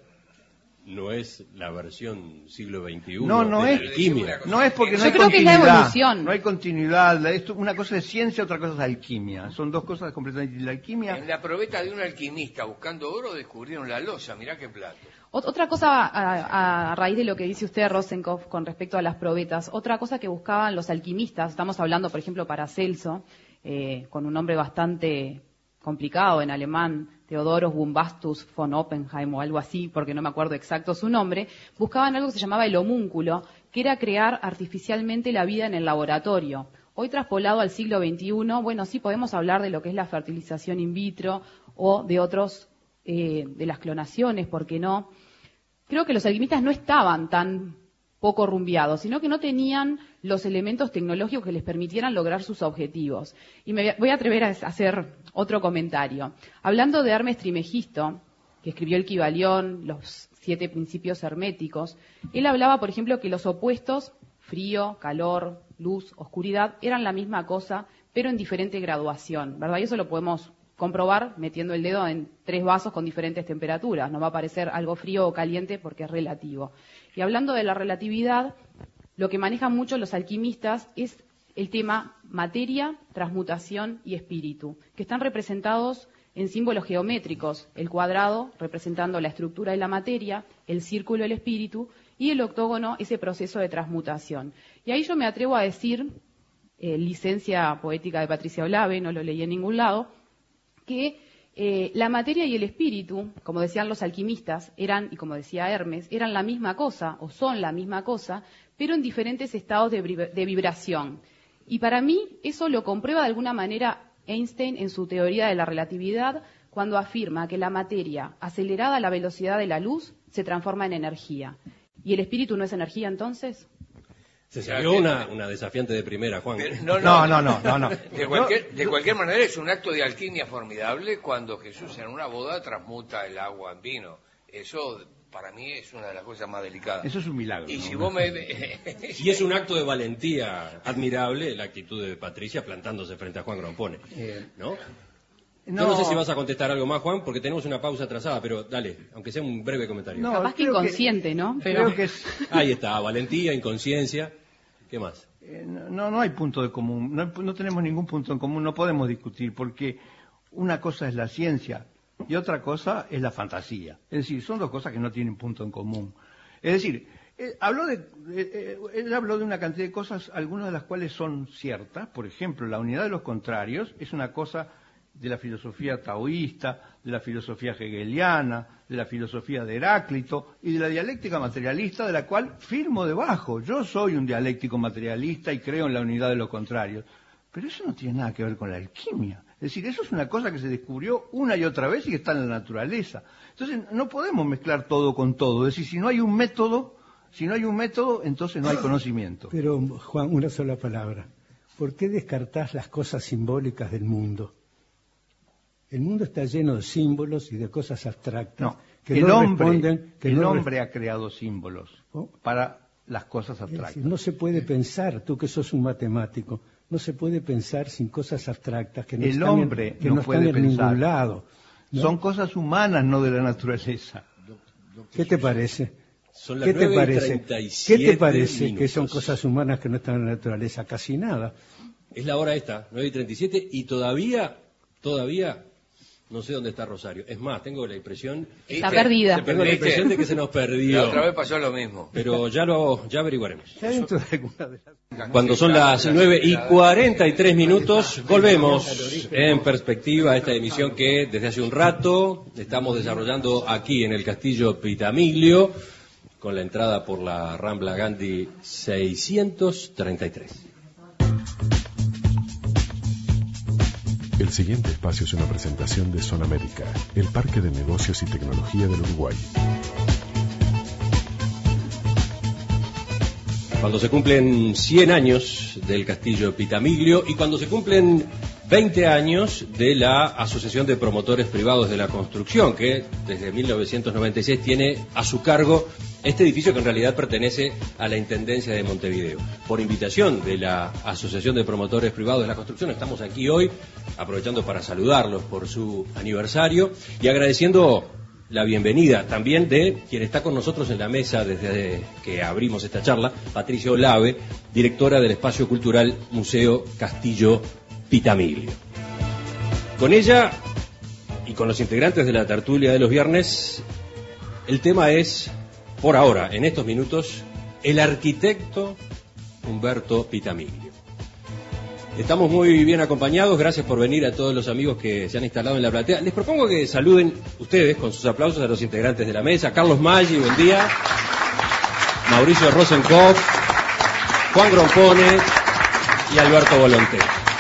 Speaker 1: no es la versión siglo veintiuno
Speaker 6: No, no
Speaker 1: de
Speaker 6: es-
Speaker 1: la alquimia.
Speaker 6: No es porque no
Speaker 2: Yo
Speaker 6: hay
Speaker 2: creo que es la
Speaker 6: continuidad.
Speaker 2: evolución.
Speaker 6: No hay continuidad. La- esto- una cosa es ciencia, otra cosa es alquimia. Son dos cosas completamente. La alquimia.
Speaker 4: En la probeta de un alquimista buscando oro descubrieron la loza, mirá qué plato.
Speaker 2: Ot- Otra cosa, a, a raíz de lo que dice usted, Rosenkopf, con respecto a las probetas, otra cosa que buscaban los alquimistas, estamos hablando, por ejemplo, Paracelso, eh, con un nombre bastante complicado en alemán, Theodorus Bombastus von Oppenheim o algo así, porque no me acuerdo exacto su nombre, buscaban algo que se llamaba el homúnculo, que era crear artificialmente la vida en el laboratorio. Hoy, traspolado al siglo veintiuno, bueno, sí podemos hablar de lo que es la fertilización in vitro o de otros, eh, de las clonaciones, ¿por qué no? Creo que los alquimistas no estaban tan poco rumbeados, sino que no tenían los elementos tecnológicos que les permitieran lograr sus objetivos. Y me voy a atrever a hacer otro comentario. Hablando de Hermes Trismegisto, que escribió el Kybalión, los siete principios herméticos, él hablaba, por ejemplo, que los opuestos, frío, calor, luz, oscuridad, eran la misma cosa, pero en diferente graduación, ¿verdad? Y eso lo podemos comprobar metiendo el dedo en tres vasos con diferentes temperaturas. No va a parecer algo frío o caliente porque es relativo. Y hablando de la relatividad, lo que manejan mucho los alquimistas es el tema materia, transmutación y espíritu, que están representados en símbolos geométricos, el cuadrado representando la estructura de la materia, el círculo el espíritu y el octógono ese proceso de transmutación. Y ahí yo me atrevo a decir, eh, licencia poética de Patricia Olave, no lo leí en ningún lado, que eh, la materia y el espíritu, como decían los alquimistas, eran, y como decía Hermes, eran la misma cosa, o son la misma cosa, pero en diferentes estados de, de vibración. Y para mí eso lo comprueba de alguna manera Einstein en su teoría de la relatividad, cuando afirma que la materia, acelerada a la velocidad de la luz, se transforma en energía. ¿Y el espíritu no es energía entonces?
Speaker 1: Se salió una, una desafiante de primera, Juan.
Speaker 4: Pero,
Speaker 6: No, no, no, no, no.
Speaker 4: De cualquier, de cualquier manera es un acto de alquimia formidable cuando Jesús en una boda transmuta el agua en vino. Eso para mí es una de las cosas más delicadas.
Speaker 6: Eso es un milagro.
Speaker 4: Y
Speaker 6: ¿no?
Speaker 4: si vos me...
Speaker 1: Y es un acto de valentía admirable la actitud de Patricia plantándose frente a Juan Grompone, ¿no?
Speaker 6: No.
Speaker 1: Yo no sé si vas a contestar algo más, Juan, porque tenemos una pausa atrasada, pero dale, aunque sea un breve comentario.
Speaker 6: No,
Speaker 2: Capaz que
Speaker 6: creo que-
Speaker 2: inconsciente, ¿no? Pero
Speaker 6: Creo que es...
Speaker 1: Ahí está, valentía, inconsciencia. ¿Qué más?
Speaker 6: Eh, No, no hay punto de común, no, no tenemos ningún punto en común, no podemos discutir, porque una cosa es la ciencia y otra cosa es la fantasía. Es decir, son dos cosas que no tienen punto en común. Es decir, eh, habló de, eh, eh, él habló de una cantidad de cosas, algunas de las cuales son ciertas. Por ejemplo, la unidad de los contrarios es una cosa de la filosofía taoísta, de la filosofía hegeliana, de la filosofía de Heráclito y de la dialéctica materialista, de la cual firmo debajo. Yo soy un dialéctico materialista y creo en la unidad de los contrarios. Pero eso no tiene nada que ver con la alquimia. Es decir, eso es una cosa que se descubrió una y otra vez y que está en la naturaleza. Entonces, no podemos mezclar todo con todo. Es decir, si no hay un método, si no hay un método, entonces no hay conocimiento.
Speaker 3: Pero, Juan, una sola palabra. ¿Por qué descartás las cosas simbólicas del mundo? El mundo está lleno de símbolos y de cosas abstractas
Speaker 6: No,
Speaker 3: que
Speaker 6: el
Speaker 3: no
Speaker 6: hombre,
Speaker 3: responden. Que
Speaker 6: el
Speaker 3: no
Speaker 6: hombre ha creado símbolos
Speaker 3: ¿Oh?
Speaker 6: para las cosas
Speaker 3: Es
Speaker 6: abstractas.
Speaker 3: decir, no se puede pensar, tú que sos un matemático, no se puede pensar sin cosas abstractas que no
Speaker 6: El
Speaker 3: están
Speaker 6: hombre
Speaker 3: en, que
Speaker 6: no
Speaker 3: no
Speaker 6: puede
Speaker 3: están en
Speaker 6: pensar.
Speaker 3: ningún lado. ¿no?
Speaker 6: Son cosas humanas, no de la naturaleza.
Speaker 3: ¿Qué te parece?
Speaker 1: Son las
Speaker 3: ¿Qué te
Speaker 1: nueve y
Speaker 3: parece?
Speaker 1: treinta y
Speaker 3: ¿Qué
Speaker 1: siete
Speaker 3: te parece
Speaker 1: minutos.
Speaker 3: que son cosas humanas que no están en la naturaleza? Casi nada.
Speaker 1: Es la hora esta, nueve y treinta y siete, y todavía, todavía, no sé dónde está Rosario. Es más, tengo la impresión,
Speaker 2: está
Speaker 4: ¿Viste?
Speaker 2: perdida.
Speaker 1: tengo la impresión de que se nos
Speaker 4: La
Speaker 1: perdió.
Speaker 4: otra vez pasó lo mismo.
Speaker 1: Pero ya lo, ya averiguaremos.
Speaker 3: Ya dentro de alguna de las...
Speaker 1: Cuando son las nueve y cuarenta y tres minutos, volvemos en perspectiva a esta emisión que desde hace un rato estamos desarrollando aquí en el Castillo Pitamiglio, con la entrada por la Rambla Gandhi seiscientos treinta y tres.
Speaker 7: El siguiente espacio es una presentación de Zona América, el Parque de Negocios y Tecnología del Uruguay.
Speaker 1: Cuando se cumplen cien años del Castillo Pitamiglio y cuando se cumplen veinte años de la Asociación de Promotores Privados de la Construcción, que desde mil novecientos noventa y seis tiene a su cargo este edificio que en realidad pertenece a la Intendencia de Montevideo. Por invitación de la Asociación de Promotores Privados de la Construcción, estamos aquí hoy, aprovechando para saludarlos por su aniversario y agradeciendo la bienvenida también de quien está con nosotros en la mesa desde que abrimos esta charla, Patricia Olave, directora del Espacio Cultural Museo Castillo Pitamiglio. Con ella y con los integrantes de la tertulia de los viernes, el tema es, por ahora, en estos minutos, el arquitecto Humberto Pitamiglio. Estamos muy bien acompañados, gracias por venir a todos los amigos que se han instalado en la platea. Les propongo que saluden ustedes con sus aplausos a los integrantes de la mesa. Carlos Maggi, buen día. Mauricio Rosenkopf, Juan Grompone y Alberto Volonté.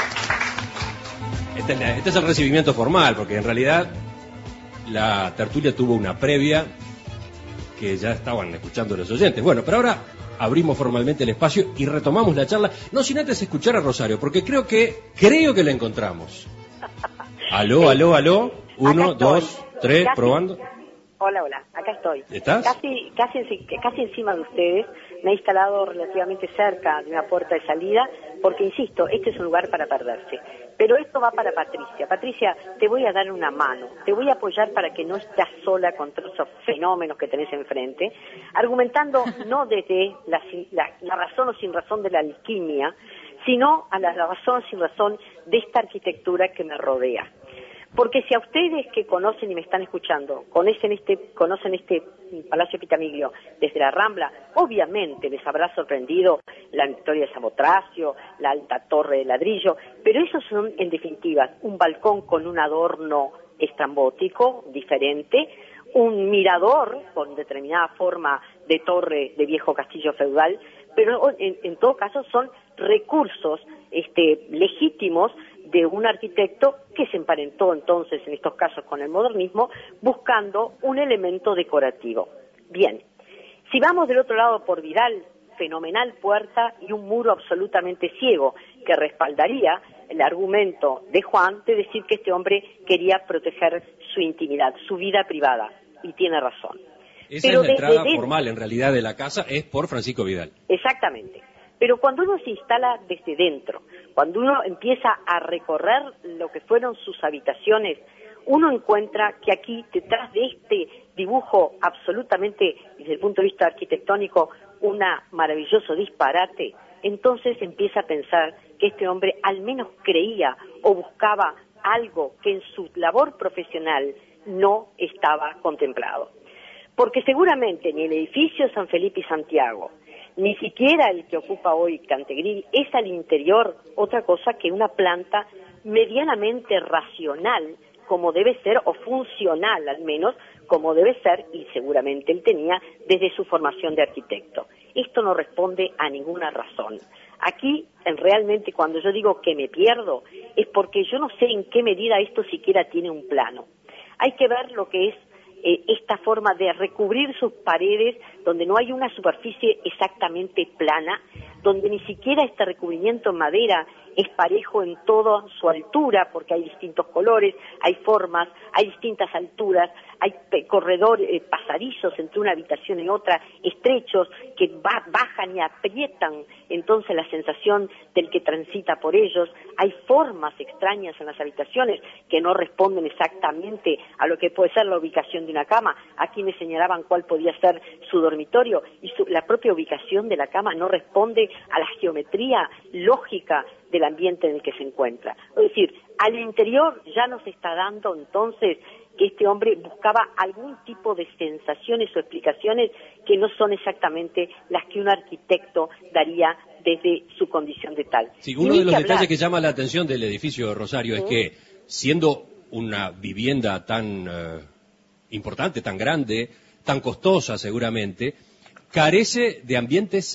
Speaker 1: Este, este es el recibimiento formal, porque en realidad la tertulia tuvo una previa que ya estaban escuchando los oyentes. Bueno, pero ahora abrimos formalmente el espacio y retomamos la charla, no sin antes escuchar a Rosario, porque creo que creo que la encontramos. Aló, aló, aló. Uno, dos, tres, casi, probando.
Speaker 8: Hola, hola, acá estoy.
Speaker 1: ¿Estás?
Speaker 8: Casi, casi, casi encima de ustedes. Me he instalado relativamente cerca de una puerta de salida, porque insisto, este es un lugar para perderse. Pero esto va para Patricia. Patricia, te voy a dar una mano, te voy a apoyar para que no estés sola contra esos fenómenos que tenés enfrente, argumentando no desde la, la, la razón o sin razón de la alquimia, sino a la, la razón o sin razón de esta arquitectura que me rodea. Porque si a ustedes que conocen y me están escuchando, conocen este, conocen este Palacio Pitamiglio desde la Rambla, obviamente les habrá sorprendido la Victoria de Samotracio, la alta torre de ladrillo, pero esos son, en definitiva, un balcón con un adorno estrambótico, diferente, un mirador con determinada forma de torre de viejo castillo feudal, pero en, en todo caso son recursos este, legítimos de un arquitecto que se emparentó entonces en estos casos con el modernismo, buscando un elemento decorativo. Bien, si vamos del otro lado por Vidal, fenomenal puerta y un muro absolutamente ciego que respaldaría el argumento de Juan de decir que este hombre quería proteger su intimidad, su vida privada, y tiene razón.
Speaker 1: Esa
Speaker 8: Pero
Speaker 1: es la entrada
Speaker 8: dentro,
Speaker 1: formal en realidad de la casa, es por Francisco Vidal.
Speaker 8: Exactamente. Pero cuando uno se instala desde dentro, cuando uno empieza a recorrer lo que fueron sus habitaciones, uno encuentra que aquí, detrás de este dibujo absolutamente, desde el punto de vista arquitectónico, un maravilloso disparate, entonces empieza a pensar que este hombre al menos creía o buscaba algo que en su labor profesional no estaba contemplado. Porque seguramente ni el edificio San Felipe y Santiago, ni siquiera el que ocupa hoy Cantegrini, es al interior otra cosa que una planta medianamente racional, como debe ser, o funcional al menos, como debe ser, y seguramente él tenía desde su formación de arquitecto. Esto no responde a ninguna razón. Aquí, en realmente, cuando yo digo que me pierdo, es porque yo no sé en qué medida esto siquiera tiene un plano. Hay que ver lo que es Eh, esta forma de recubrir sus paredes donde no hay una superficie exactamente plana, donde ni siquiera este recubrimiento en madera es parejo en toda su altura, porque hay distintos colores, hay formas, hay distintas alturas, hay corredores, eh, pasadizos entre una habitación y otra, estrechos, que ba bajan y aprietan entonces la sensación del que transita por ellos, hay formas extrañas en las habitaciones que no responden exactamente a lo que puede ser la ubicación de una cama. Aquí me señalaban cuál podía ser su dormitorio, y su, la propia ubicación de la cama no responde a la geometría lógica del ambiente en el que se encuentra. Es decir, al interior ya nos está dando entonces que este hombre buscaba algún tipo de sensaciones o explicaciones que no son exactamente las que un arquitecto daría desde su condición de tal.
Speaker 1: Sí, uno de los detalles que llama la atención del edificio Rosario es que, siendo una vivienda tan uh, importante, tan grande, tan costosa seguramente, carece de ambientes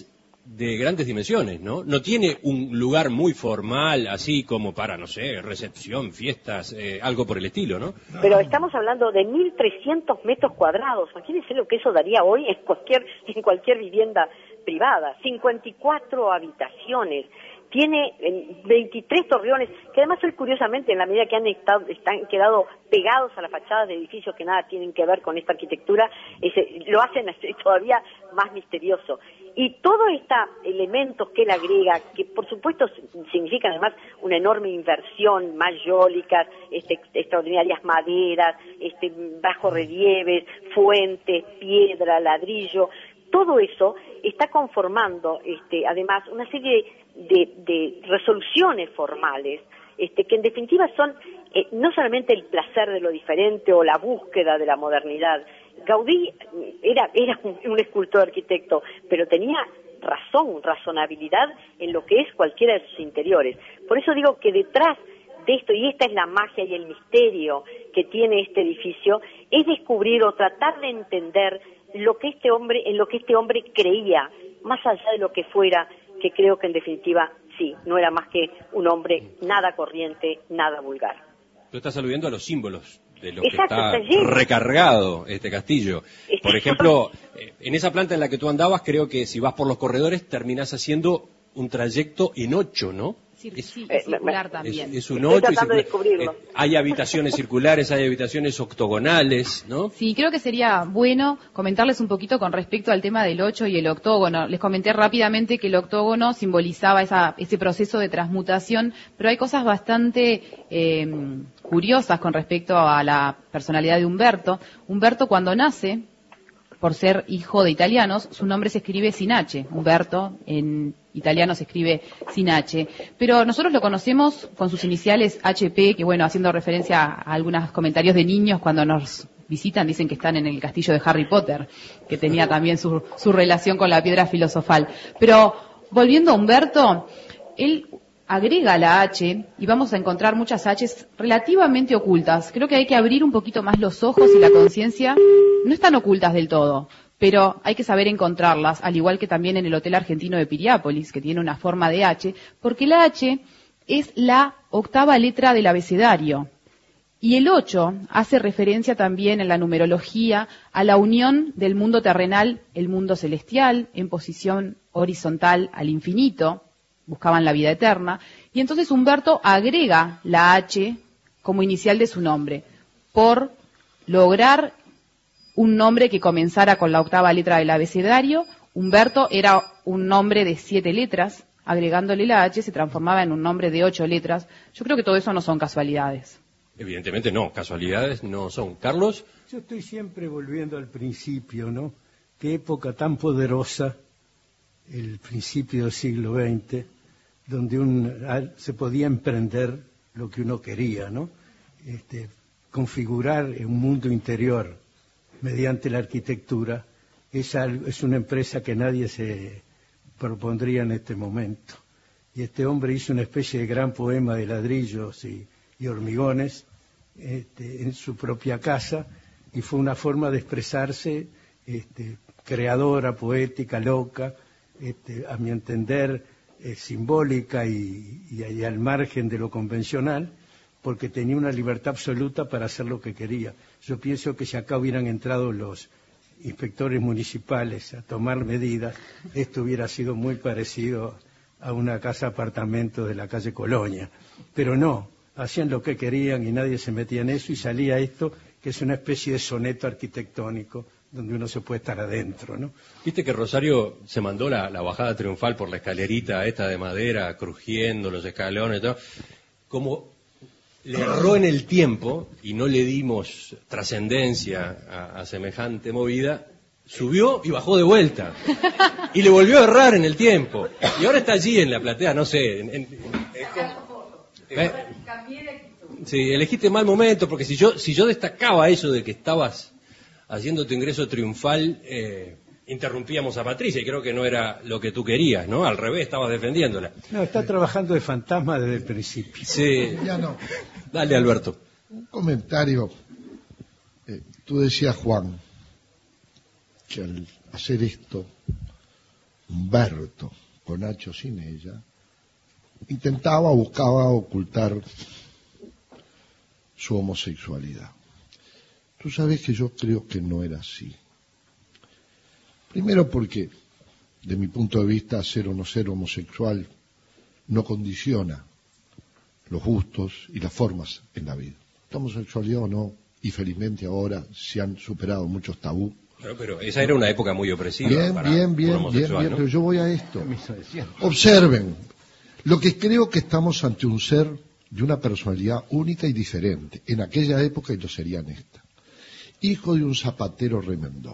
Speaker 1: de grandes dimensiones, ¿no? No tiene un lugar muy formal, así como para, no sé, recepción, fiestas, eh, algo por el estilo, ¿no?
Speaker 8: Pero estamos hablando de mil trescientos metros cuadrados. Imagínense lo que eso daría hoy en cualquier, en cualquier vivienda privada. cincuenta y cuatro habitaciones. Tiene veintitrés torreones, que además hoy curiosamente, en la medida que han estado, están quedado pegados a las fachadas de edificios que nada tienen que ver con esta arquitectura, ese, lo hacen todavía más misterioso. Y todos estos elementos que él agrega, que por supuesto significan además una enorme inversión, mayólicas, este, extraordinarias maderas, este, bajo relieves, fuentes, piedra, ladrillo, todo eso está conformando este, además una serie de, de resoluciones formales este, que en definitiva son eh, no solamente el placer de lo diferente o la búsqueda de la modernidad. Gaudí era, era un, un escultor arquitecto, pero tenía razón, razonabilidad en lo que es cualquiera de sus interiores. Por eso digo que detrás de esto, y esta es la magia y el misterio que tiene este edificio, es descubrir o tratar de entender lo que este hombre, en lo que este hombre creía, más allá de lo que fuera, que creo que en definitiva sí, no era más que un hombre nada corriente, nada vulgar.
Speaker 1: Tú estás aludiendo a los símbolos de lo
Speaker 8: Exacto,
Speaker 1: que está, está recargado este castillo. Por ejemplo, en esa planta en la que tú andabas, creo que si vas por los corredores terminás haciendo un trayecto en ocho, ¿no?
Speaker 2: Sí,
Speaker 1: es,
Speaker 2: sí, es circular también.
Speaker 1: Es, es un
Speaker 8: Estoy
Speaker 1: ocho
Speaker 8: tratando
Speaker 1: y
Speaker 8: de descubrirlo.
Speaker 1: Eh, hay habitaciones circulares, hay habitaciones octogonales, ¿no?
Speaker 2: Sí, creo que sería bueno comentarles un poquito con respecto al tema del ocho y el octógono. Les comenté rápidamente que el octógono simbolizaba esa, ese proceso de transmutación, pero hay cosas bastante eh, curiosas con respecto a la personalidad de Humberto. Humberto, cuando nace, por ser hijo de italianos, su nombre se escribe sin H. Humberto en italiano se escribe sin H. Pero nosotros lo conocemos con sus iniciales H P, que bueno, haciendo referencia a algunos comentarios de niños cuando nos visitan, dicen que están en el castillo de Harry Potter, que tenía también su, su relación con la piedra filosofal. Pero volviendo a Humberto, él agrega la H y vamos a encontrar muchas H's relativamente ocultas. Creo que hay que abrir un poquito más los ojos y la conciencia. No están ocultas del todo, pero hay que saber encontrarlas, al igual que también en el Hotel Argentino de Piriápolis, que tiene una forma de H, porque la H es la octava letra del abecedario. Y el ocho hace referencia también en la numerología a la unión del mundo terrenal, el mundo celestial, en posición horizontal al infinito, buscaban la vida eterna, y entonces Humberto agrega la H como inicial de su nombre, por lograr un nombre que comenzara con la octava letra del abecedario. Humberto era un nombre de siete letras, agregándole la H se transformaba en un nombre de ocho letras. Yo creo que todo eso no son casualidades.
Speaker 1: Evidentemente no, casualidades no son. Carlos.
Speaker 3: Yo estoy siempre volviendo al principio, ¿no? Qué época tan poderosa, el principio del siglo veinte, donde un, se podía emprender lo que uno quería, ¿no? Este, configurar un mundo interior mediante la arquitectura es, algo, es una empresa que nadie se propondría en este momento. Y este hombre hizo una especie de gran poema de ladrillos y, y hormigones este, en su propia casa, y fue una forma de expresarse este, creadora, poética, loca, este, a mi entender eh, simbólica y, y, y al margen de lo convencional, porque tenía una libertad absoluta para hacer lo que quería. Yo pienso que si acá hubieran entrado los inspectores municipales a tomar medidas, esto hubiera sido muy parecido a una casa apartamento de la calle Colonia. Pero no, hacían lo que querían y nadie se metía en eso, y salía esto, que es una especie de soneto arquitectónico donde uno se puede estar adentro, ¿no?
Speaker 1: Viste que Rosario se mandó la, la bajada triunfal por la escalerita esta de madera, crujiendo los escalones y todo. Como le erró en el tiempo y no le dimos trascendencia a, a semejante movida, subió y bajó de vuelta. Y le volvió a errar en el tiempo. Y ahora está allí en la platea, no sé. En, en, en, eh, sí, elegiste mal momento, porque si yo, si yo destacaba eso de que estabas haciendo tu ingreso triunfal, eh, interrumpíamos a Patricia, y creo que no era lo que tú querías, ¿no? Al revés, estabas defendiéndola.
Speaker 3: No, está trabajando de fantasma desde el principio.
Speaker 1: Sí.
Speaker 5: Ya no.
Speaker 1: Dale, Alberto.
Speaker 5: Un comentario. Eh, tú decías, Juan, que al hacer esto Humberto, con H o sin ella, intentaba, buscaba ocultar su homosexualidad. Tú sabes que yo creo que no era así. Primero porque, de mi punto de vista, ser o no ser homosexual no condiciona los gustos y las formas en la vida. La homosexualidad o no, y felizmente ahora se han superado muchos tabú.
Speaker 1: Pero, pero esa era una época muy opresiva.
Speaker 5: Bien,
Speaker 1: para
Speaker 5: bien, bien,
Speaker 1: un
Speaker 5: bien,
Speaker 1: homosexual,
Speaker 5: bien,
Speaker 1: ¿no?
Speaker 5: pero yo voy a esto. Observen, lo que creo que estamos ante un ser de una personalidad única y diferente, en aquella época y lo sería en esta. Hijo de un zapatero remendón.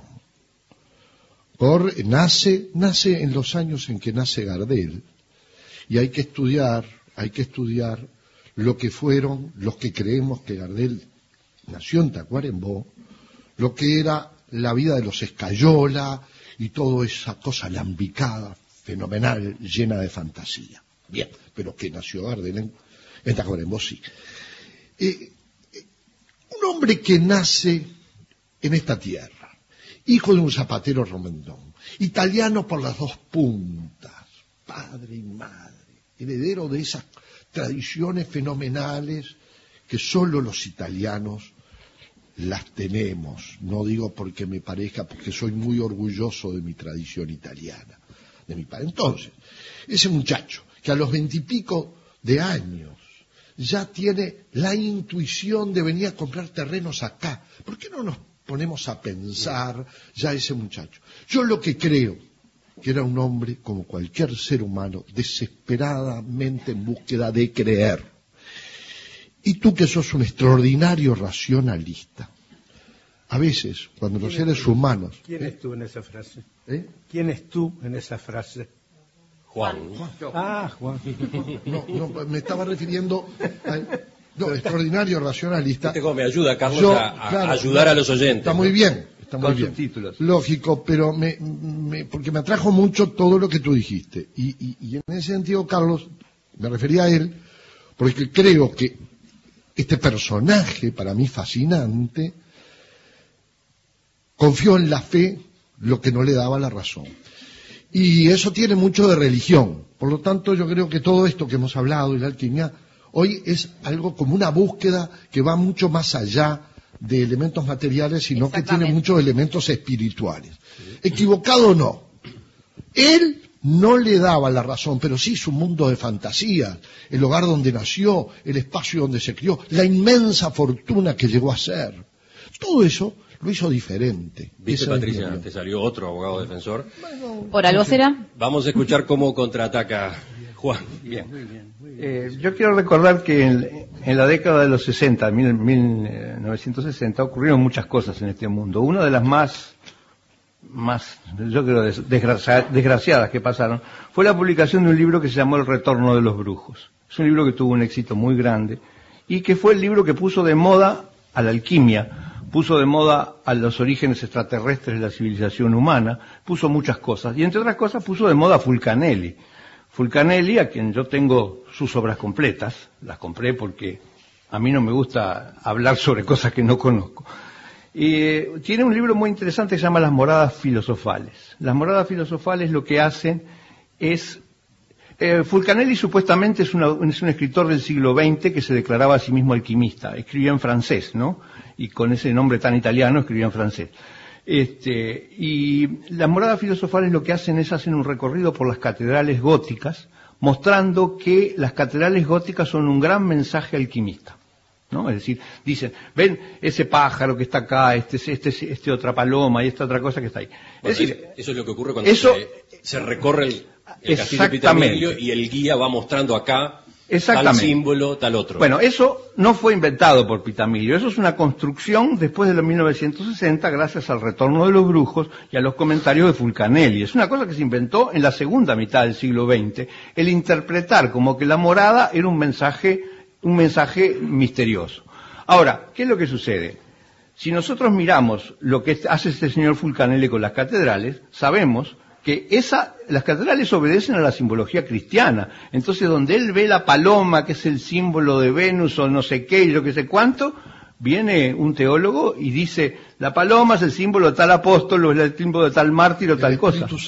Speaker 5: Por, nace, nace en los años en que nace Gardel, y hay que estudiar, hay que estudiar lo que fueron los que creemos que Gardel nació en Tacuarembó, lo que era la vida de los Escayola y toda esa cosa lambicada, fenomenal, llena de fantasía. Bien, pero que nació Gardel en, en Tacuarembó, sí. Eh, eh, un hombre que nace en esta tierra, hijo de un zapatero remendón, italiano por las dos puntas, padre y madre, heredero de esas tradiciones fenomenales que solo los italianos las tenemos. No digo porque me parezca, porque soy muy orgulloso de mi tradición italiana, de mi padre. Entonces, ese muchacho que a los veintipico de años ya tiene la intuición de venir a comprar terrenos acá, ¿por qué no nos ponemos a pensar ya ese muchacho? Yo lo que creo que era un hombre como cualquier ser humano, desesperadamente en búsqueda de creer. Y tú que sos un extraordinario racionalista, a veces cuando los seres humanos...
Speaker 3: ¿Quién
Speaker 5: ¿eh?
Speaker 3: es tú en esa frase?
Speaker 5: ¿Eh?
Speaker 3: ¿Quién es tú en esa frase?
Speaker 1: Juan.
Speaker 3: Ah, Juan.
Speaker 5: No, no, me estaba refiriendo a... No, extraordinario racionalista.
Speaker 1: Este cómo me ayuda, Carlos,
Speaker 5: Yo,
Speaker 1: a, a
Speaker 5: claro,
Speaker 1: ayudar a los oyentes.
Speaker 5: Está muy bien, está muy
Speaker 6: Con
Speaker 5: bien.
Speaker 6: subtítulos.
Speaker 5: Lógico, pero me, me, porque me atrajo mucho todo lo que tú dijiste. Y, y, y en ese sentido, Carlos, me refería a él, porque creo que este personaje, para mí fascinante, confió en la fe lo que no le daba la razón. Y eso tiene mucho de religión. Por lo tanto, yo creo que todo esto que hemos hablado de la alquimia hoy es algo como una búsqueda que va mucho más allá de elementos materiales, sino que tiene muchos elementos espirituales. Equivocado o no. Él no le daba la razón, pero sí su mundo de fantasía, el hogar donde nació, el espacio donde se crió, la inmensa fortuna que llegó a ser. Todo eso lo hizo diferente.
Speaker 1: ¿Viste,
Speaker 5: Esa es
Speaker 1: Patricia?
Speaker 5: mi
Speaker 1: Te salió otro abogado defensor.
Speaker 2: ¿Por algo será?
Speaker 1: Vamos a escuchar cómo contraataca Juan.
Speaker 6: Bien. Eh, yo quiero recordar que en, en la década de los sesenta, mil, mil novecientos sesenta, ocurrieron muchas cosas en este mundo. Una de las más, más yo creo, des, desgracia, desgraciadas que pasaron fue la publicación de un libro que se llamó El Retorno de los Brujos. Es un libro que tuvo un éxito muy grande y que fue el libro que puso de moda a la alquimia, puso de moda a los orígenes extraterrestres de la civilización humana, puso muchas cosas. Y entre otras cosas puso de moda a Fulcanelli. Fulcanelli, a quien yo tengo sus obras completas, las compré porque a mí no me gusta hablar sobre cosas que no conozco. Y eh, tiene un libro muy interesante que se llama Las Moradas Filosofales. Las Moradas Filosofales lo que hacen es... Eh, Fulcanelli supuestamente es, una, es un escritor del siglo veinte que se declaraba a sí mismo alquimista. Escribía en francés, ¿no? Y con ese nombre tan italiano escribía en francés. Este, y las moradas filosofales lo que hacen es hacen un recorrido por las catedrales góticas, mostrando que las catedrales góticas son un gran mensaje alquimista, ¿no? Es decir, dicen, ven ese pájaro que está acá, este, este, este otra paloma y esta otra cosa que está ahí.
Speaker 1: Bueno,
Speaker 6: es decir,
Speaker 1: eso es lo que ocurre cuando
Speaker 6: eso,
Speaker 1: se, se recorre el, el castillo de Pitamiglio y el guía va mostrando acá tal símbolo, tal otro.
Speaker 6: Bueno, eso no fue inventado por Pitamiglio, eso es una construcción después de los mil novecientos sesenta gracias al Retorno de los Brujos y a los comentarios de Fulcanelli. Es una cosa que se inventó en la segunda mitad del siglo veinte, el interpretar como que la morada era un mensaje, un mensaje misterioso. Ahora, ¿qué es lo que sucede? Si nosotros miramos lo que hace este señor Fulcanelli con las catedrales, sabemos que esa, las catedrales obedecen a la simbología cristiana. Entonces, donde él ve la paloma, que es el símbolo de Venus o no sé qué y yo qué sé cuánto, viene un teólogo y dice, la paloma es el símbolo de tal apóstol o es el símbolo de tal mártir o tal cosa.
Speaker 5: Espíritu Santo.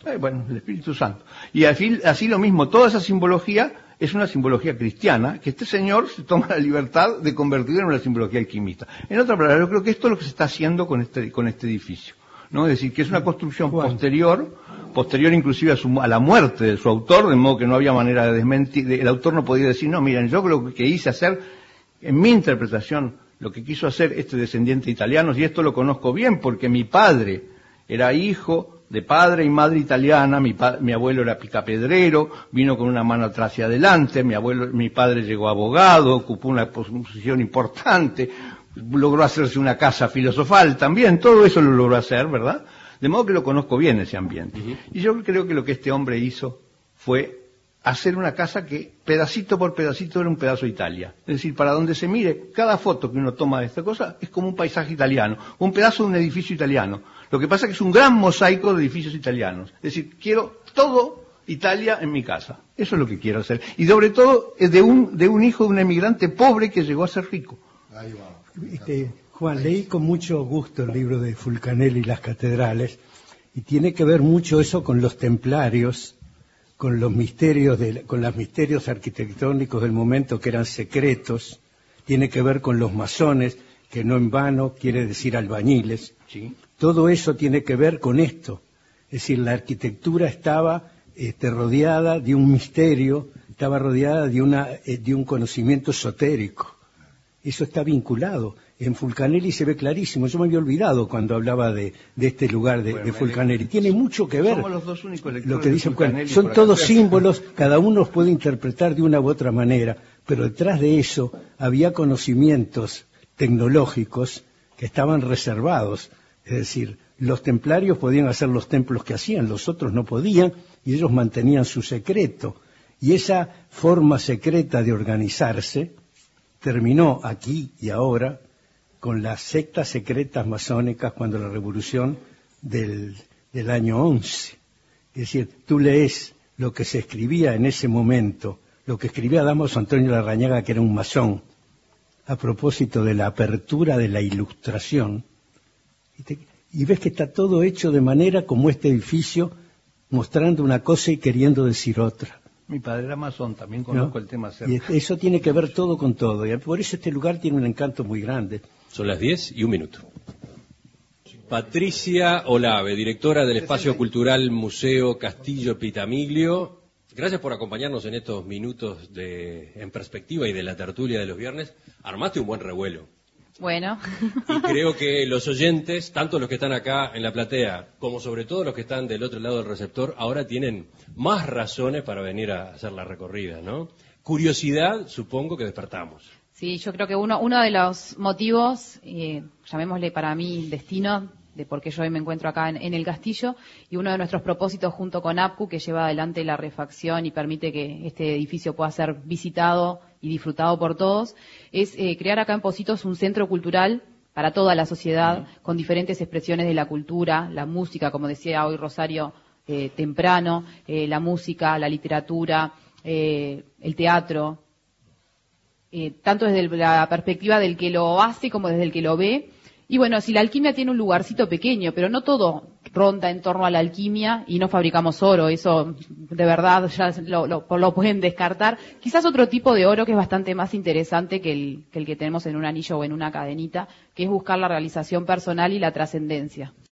Speaker 6: Eh, bueno, el Espíritu Santo. Y al fin, así lo mismo, toda esa simbología es una simbología cristiana, que este señor se toma la libertad de convertir en una simbología alquimista. En otra palabra, yo creo que esto es lo que se está haciendo con este, con este edificio, ¿no? Es decir, que es una construcción
Speaker 3: Juan.
Speaker 6: posterior, posterior inclusive a, su, a la muerte de su autor, de modo que no había manera de desmentir, de, el autor no podía decir, no, miren, yo creo que hice hacer, en mi interpretación, lo que quiso hacer este descendiente italiano, y esto lo conozco bien, porque mi padre era hijo de padre y madre italiana, mi, pa mi abuelo era picapedrero, vino con una mano atrás y adelante, mi abuelo, mi padre llegó abogado, ocupó una posición importante, logró hacerse una casa filosofal también, todo eso lo logró hacer, ¿verdad? De modo que lo conozco bien ese ambiente. Uh-huh. Y yo creo que lo que este hombre hizo fue hacer una casa que pedacito por pedacito era un pedazo de Italia. Es decir, para donde se mire, cada foto que uno toma de esta cosa es como un paisaje italiano, un pedazo de un edificio italiano. Lo que pasa es que es un gran mosaico de edificios italianos. Es decir, quiero todo Italia en mi casa. Eso es lo que quiero hacer. Y sobre todo de un, de un hijo de un emigrante pobre que llegó a ser rico.
Speaker 5: Ahí va.
Speaker 3: Este, Juan, leí con mucho gusto el libro de Fulcanelli y las catedrales, y tiene que ver mucho eso con los templarios, con los misterios, de, con los misterios arquitectónicos del momento que eran secretos, tiene que ver con los masones, que no en vano quiere decir albañiles.
Speaker 6: Sí.
Speaker 3: Todo eso tiene que ver con esto. Es decir, la arquitectura estaba este, rodeada de un misterio, estaba rodeada de, una, eh, de un conocimiento esotérico. Eso está vinculado. En Fulcanelli se ve clarísimo. Yo me había olvidado cuando hablaba de, de este lugar de, bueno, de Fulcanelli. Tiene mucho que ver.
Speaker 6: Somos los dos únicos lectores
Speaker 3: lo que dicen,
Speaker 6: de
Speaker 3: son todos símbolos, cada uno los puede interpretar de una u otra manera, pero detrás de eso había conocimientos tecnológicos que estaban reservados. Es decir, los templarios podían hacer los templos que hacían, los otros no podían, y ellos mantenían su secreto. Y esa forma secreta de organizarse terminó aquí y ahora con las sectas secretas masónicas cuando la revolución del, del año once. Es decir, tú lees lo que se escribía en ese momento, lo que escribía Damaso Antonio Larrañaga, que era un masón, a propósito de la apertura de la Ilustración, y, te, y ves que está todo hecho de manera como este edificio, mostrando una cosa y queriendo decir otra.
Speaker 6: Mi padre era masón, también conozco, ¿no?, el tema cerca.
Speaker 3: Y eso tiene que ver todo con todo, y por eso este lugar tiene un encanto muy grande.
Speaker 1: Son las diez y un minuto. Patricia Olave, directora del Espacio Cultural Museo Castillo Pitamiglio. Gracias por acompañarnos en estos minutos de En Perspectiva y de la tertulia de los viernes. Armaste un buen revuelo.
Speaker 2: Bueno.
Speaker 1: Y creo que los oyentes, tanto los que están acá en la platea, como sobre todo los que están del otro lado del receptor, ahora tienen más razones para venir a hacer la recorrida, ¿no? Curiosidad, supongo que despertamos.
Speaker 2: Sí, yo creo que uno, uno de los motivos, eh, llamémosle para mí destino, de por qué yo hoy me encuentro acá en, en el castillo, y uno de nuestros propósitos junto con A P C U, que lleva adelante la refacción y permite que este edificio pueda ser visitado y disfrutado por todos, es eh, crear acá en Pocitos un centro cultural para toda la sociedad, uh-huh, con diferentes expresiones de la cultura, la música, como decía hoy Rosario eh, temprano, eh, la música, la literatura, eh, el teatro, eh, tanto desde la perspectiva del que lo hace como desde el que lo ve. Y bueno, si la alquimia tiene un lugarcito pequeño, pero no todo ronda en torno a la alquimia y no fabricamos oro, eso de verdad ya lo, lo, lo pueden descartar. Quizás otro tipo de oro que es bastante más interesante que el, que el que tenemos en un anillo o en una cadenita, que es buscar la realización personal y la trascendencia.